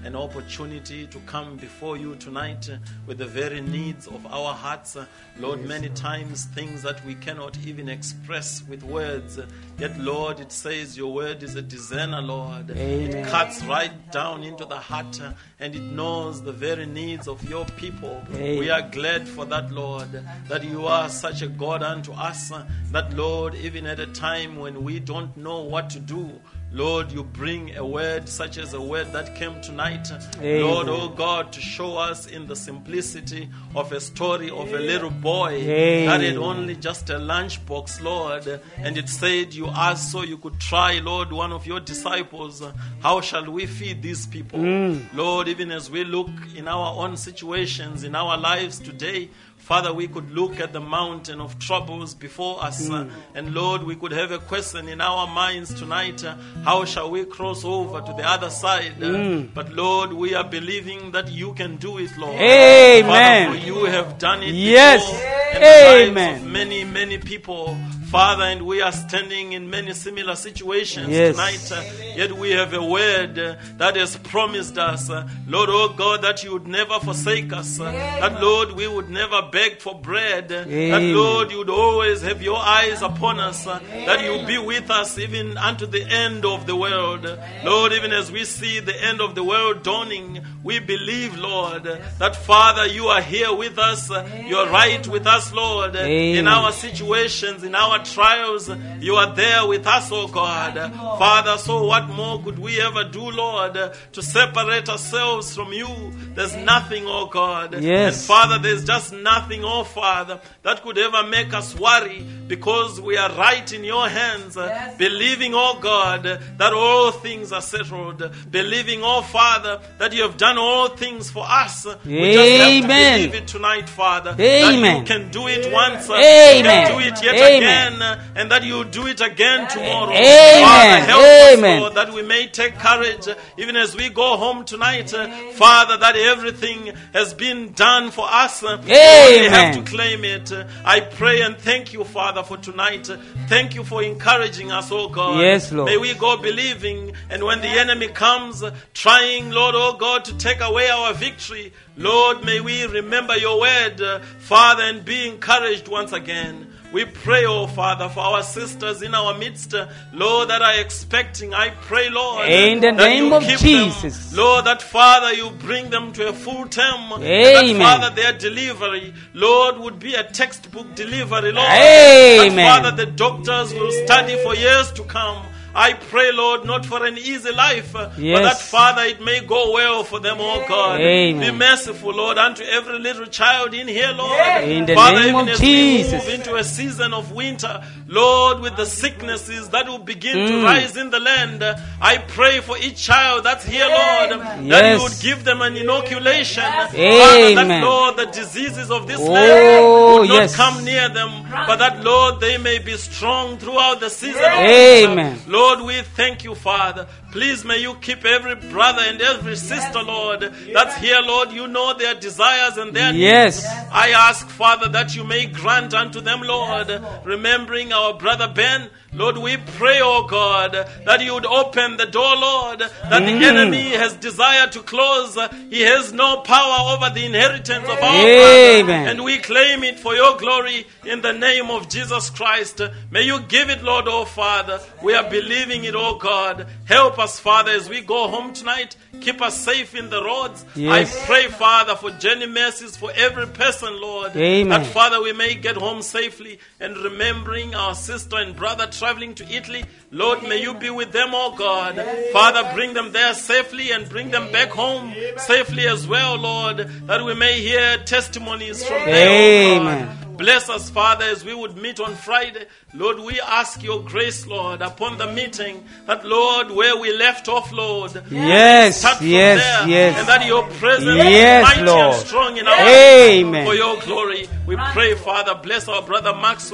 to come before you tonight with the very needs of our hearts. Lord, many times things that we cannot even express with words. Yet, Lord, it says your word is a discerner, Lord. Amen. It cuts right down into the heart and it knows the very needs of your people. Amen. We are glad for that, Lord, that you are such a God unto us, that, Lord, even at a time when we don't know what to do, Lord, you bring a word such as a word that came tonight. Amen. Lord, oh God, to show us in the simplicity of a story of a little boy Amen. that had only just a lunchbox, Lord. And it said you asked so you could try, Lord, one of your disciples, how shall we feed these people? Lord, even as we look in our own situations, in our lives today, Father, we could look at the mountain of troubles before us. And Lord, we could have a question in our minds tonight. How shall we cross over to the other side? But Lord, we are believing that you can do it, Lord. Amen. Father, for you have done it Yes. before in the Amen. lives of many, many people. Father, and we are standing in many similar situations Yes. tonight. Yet we have a word that has promised us, Lord, oh God, that you would never forsake us. That, Lord, we would never beg for bread. That, Lord, you would always have your eyes upon us. That you would be with us even unto the end of the world. Lord, even as we see the end of the world dawning, we believe, Lord, that, Father, you are here with us. You are right with us, Lord. In our situations, in our trials, you are there with us, oh God. Father, so what more could we ever do, Lord, to separate ourselves from you? There's nothing, oh God. Yes. And Father, there's just nothing, oh Father, that could ever make us worry, because we are right in your hands, believing, oh God, that all things are settled, believing, oh Father, that you have done all things for us. We just have to Amen. believe it tonight, Father, Amen. that you can do it once, you Amen. can do it yet Amen. again, and that you will do it again tomorrow. Amen. Father, help Amen. us, Lord, that we may take courage, even as we go home tonight, Father, that everything has been done for us. We have to claim it. I pray and thank you, Father, for tonight. Thank you for encouraging us, oh God. Yes, Lord. May we go believing, and when the enemy comes trying, Lord, oh God, to take away our victory, Lord, may we remember your word, Father, and be encouraged once again. We pray, oh Father, for our sisters in our midst, Lord, that are expecting. I pray, Lord, In the that name you of keep Jesus. them. Lord, that Father, you bring them to a full term. And Amen. that Father, their delivery, Lord, would be a textbook delivery, Lord. Amen. That Father, the doctors will study for years to come. I pray, Lord, not for an easy life, but that, Father, it may go well for them, oh God. Amen. Be merciful, Lord, unto every little child in here, Lord. In the Father, name even of as Jesus. we move into a season of winter, Lord, with the sicknesses that will begin to rise in the land, I pray for each child that's here, Lord, that you would give them an inoculation. Father, that, Lord, the diseases of this land would not come near them, but that, Lord, they may be strong throughout the season of winter. Lord, we thank you, Father. Please may you keep every brother and every sister, Lord, that's here, Lord. You know their desires and their needs. I ask, Father, that you may grant unto them, Lord, remembering our brother Ben. Lord, we pray, oh God, that you would open the door, Lord, that the enemy has desired to close. He has no power over the inheritance of our brother. And we claim it for your glory in the name of Jesus Christ. May you give it, Lord, oh Father. We are believing it, oh God. Help us, Father, as we go home tonight. Keep us safe in the roads. I pray, Father, for journey mercies for every person, Lord. That, Father, we may get home safely. And remembering our sister and brother traveling to Italy, Lord, may you be with them, oh God. Father, bring them there safely and bring them back home safely as well, Lord, that we may hear testimonies from them, oh God. Bless us, Father, as we would meet on Friday. Lord, we ask your grace, Lord, upon the meeting, that, Lord, where we left off, Lord, start from there, and that your presence is mighty and strong in our lives for your glory. We pray, Father, bless our brother Maxwell,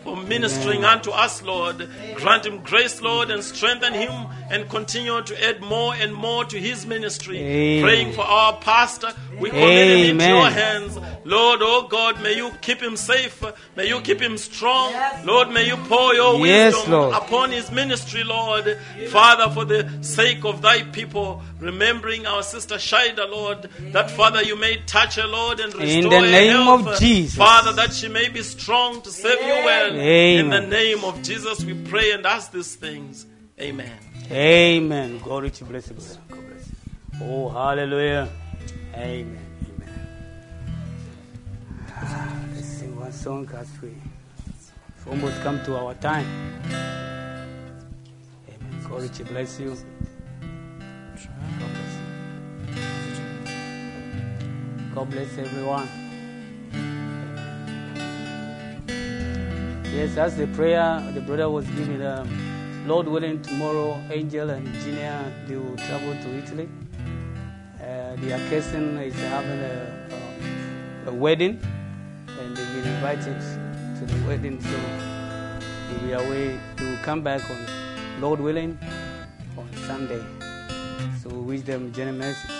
for ministering unto us, Lord. Grant him grace, Lord, and strengthen him and continue to add more and more to his ministry. Amen. Praying for our pastor, we commit him into Amen. your hands. Lord, oh God, may you keep him safe. May you keep him strong. Lord, may you pour your Yes, wisdom Lord. upon his ministry, Lord. Father, for the sake of thy people, remembering our sister Shaida, Lord, that Father, you may touch her, Lord, and restore the her name health. of Jesus. Father, that she may be strong to serve you well. Amen. In the name of Jesus, we pray and ask these things. Amen. Amen. God richly bless you, brother. God bless you. Oh, hallelujah. Amen. Amen. Let's sing one song as we've almost come to our time. Amen. God richly bless you. God bless you. God bless everyone. Yes, that's the prayer the brother was giving. Lord willing, tomorrow, Angel and Virginia, they will travel to Italy. Their cousin is having a wedding, and they've been invited to the wedding, so they'll be away. They will come back on, Lord willing, on Sunday. So we wish them journey mercies.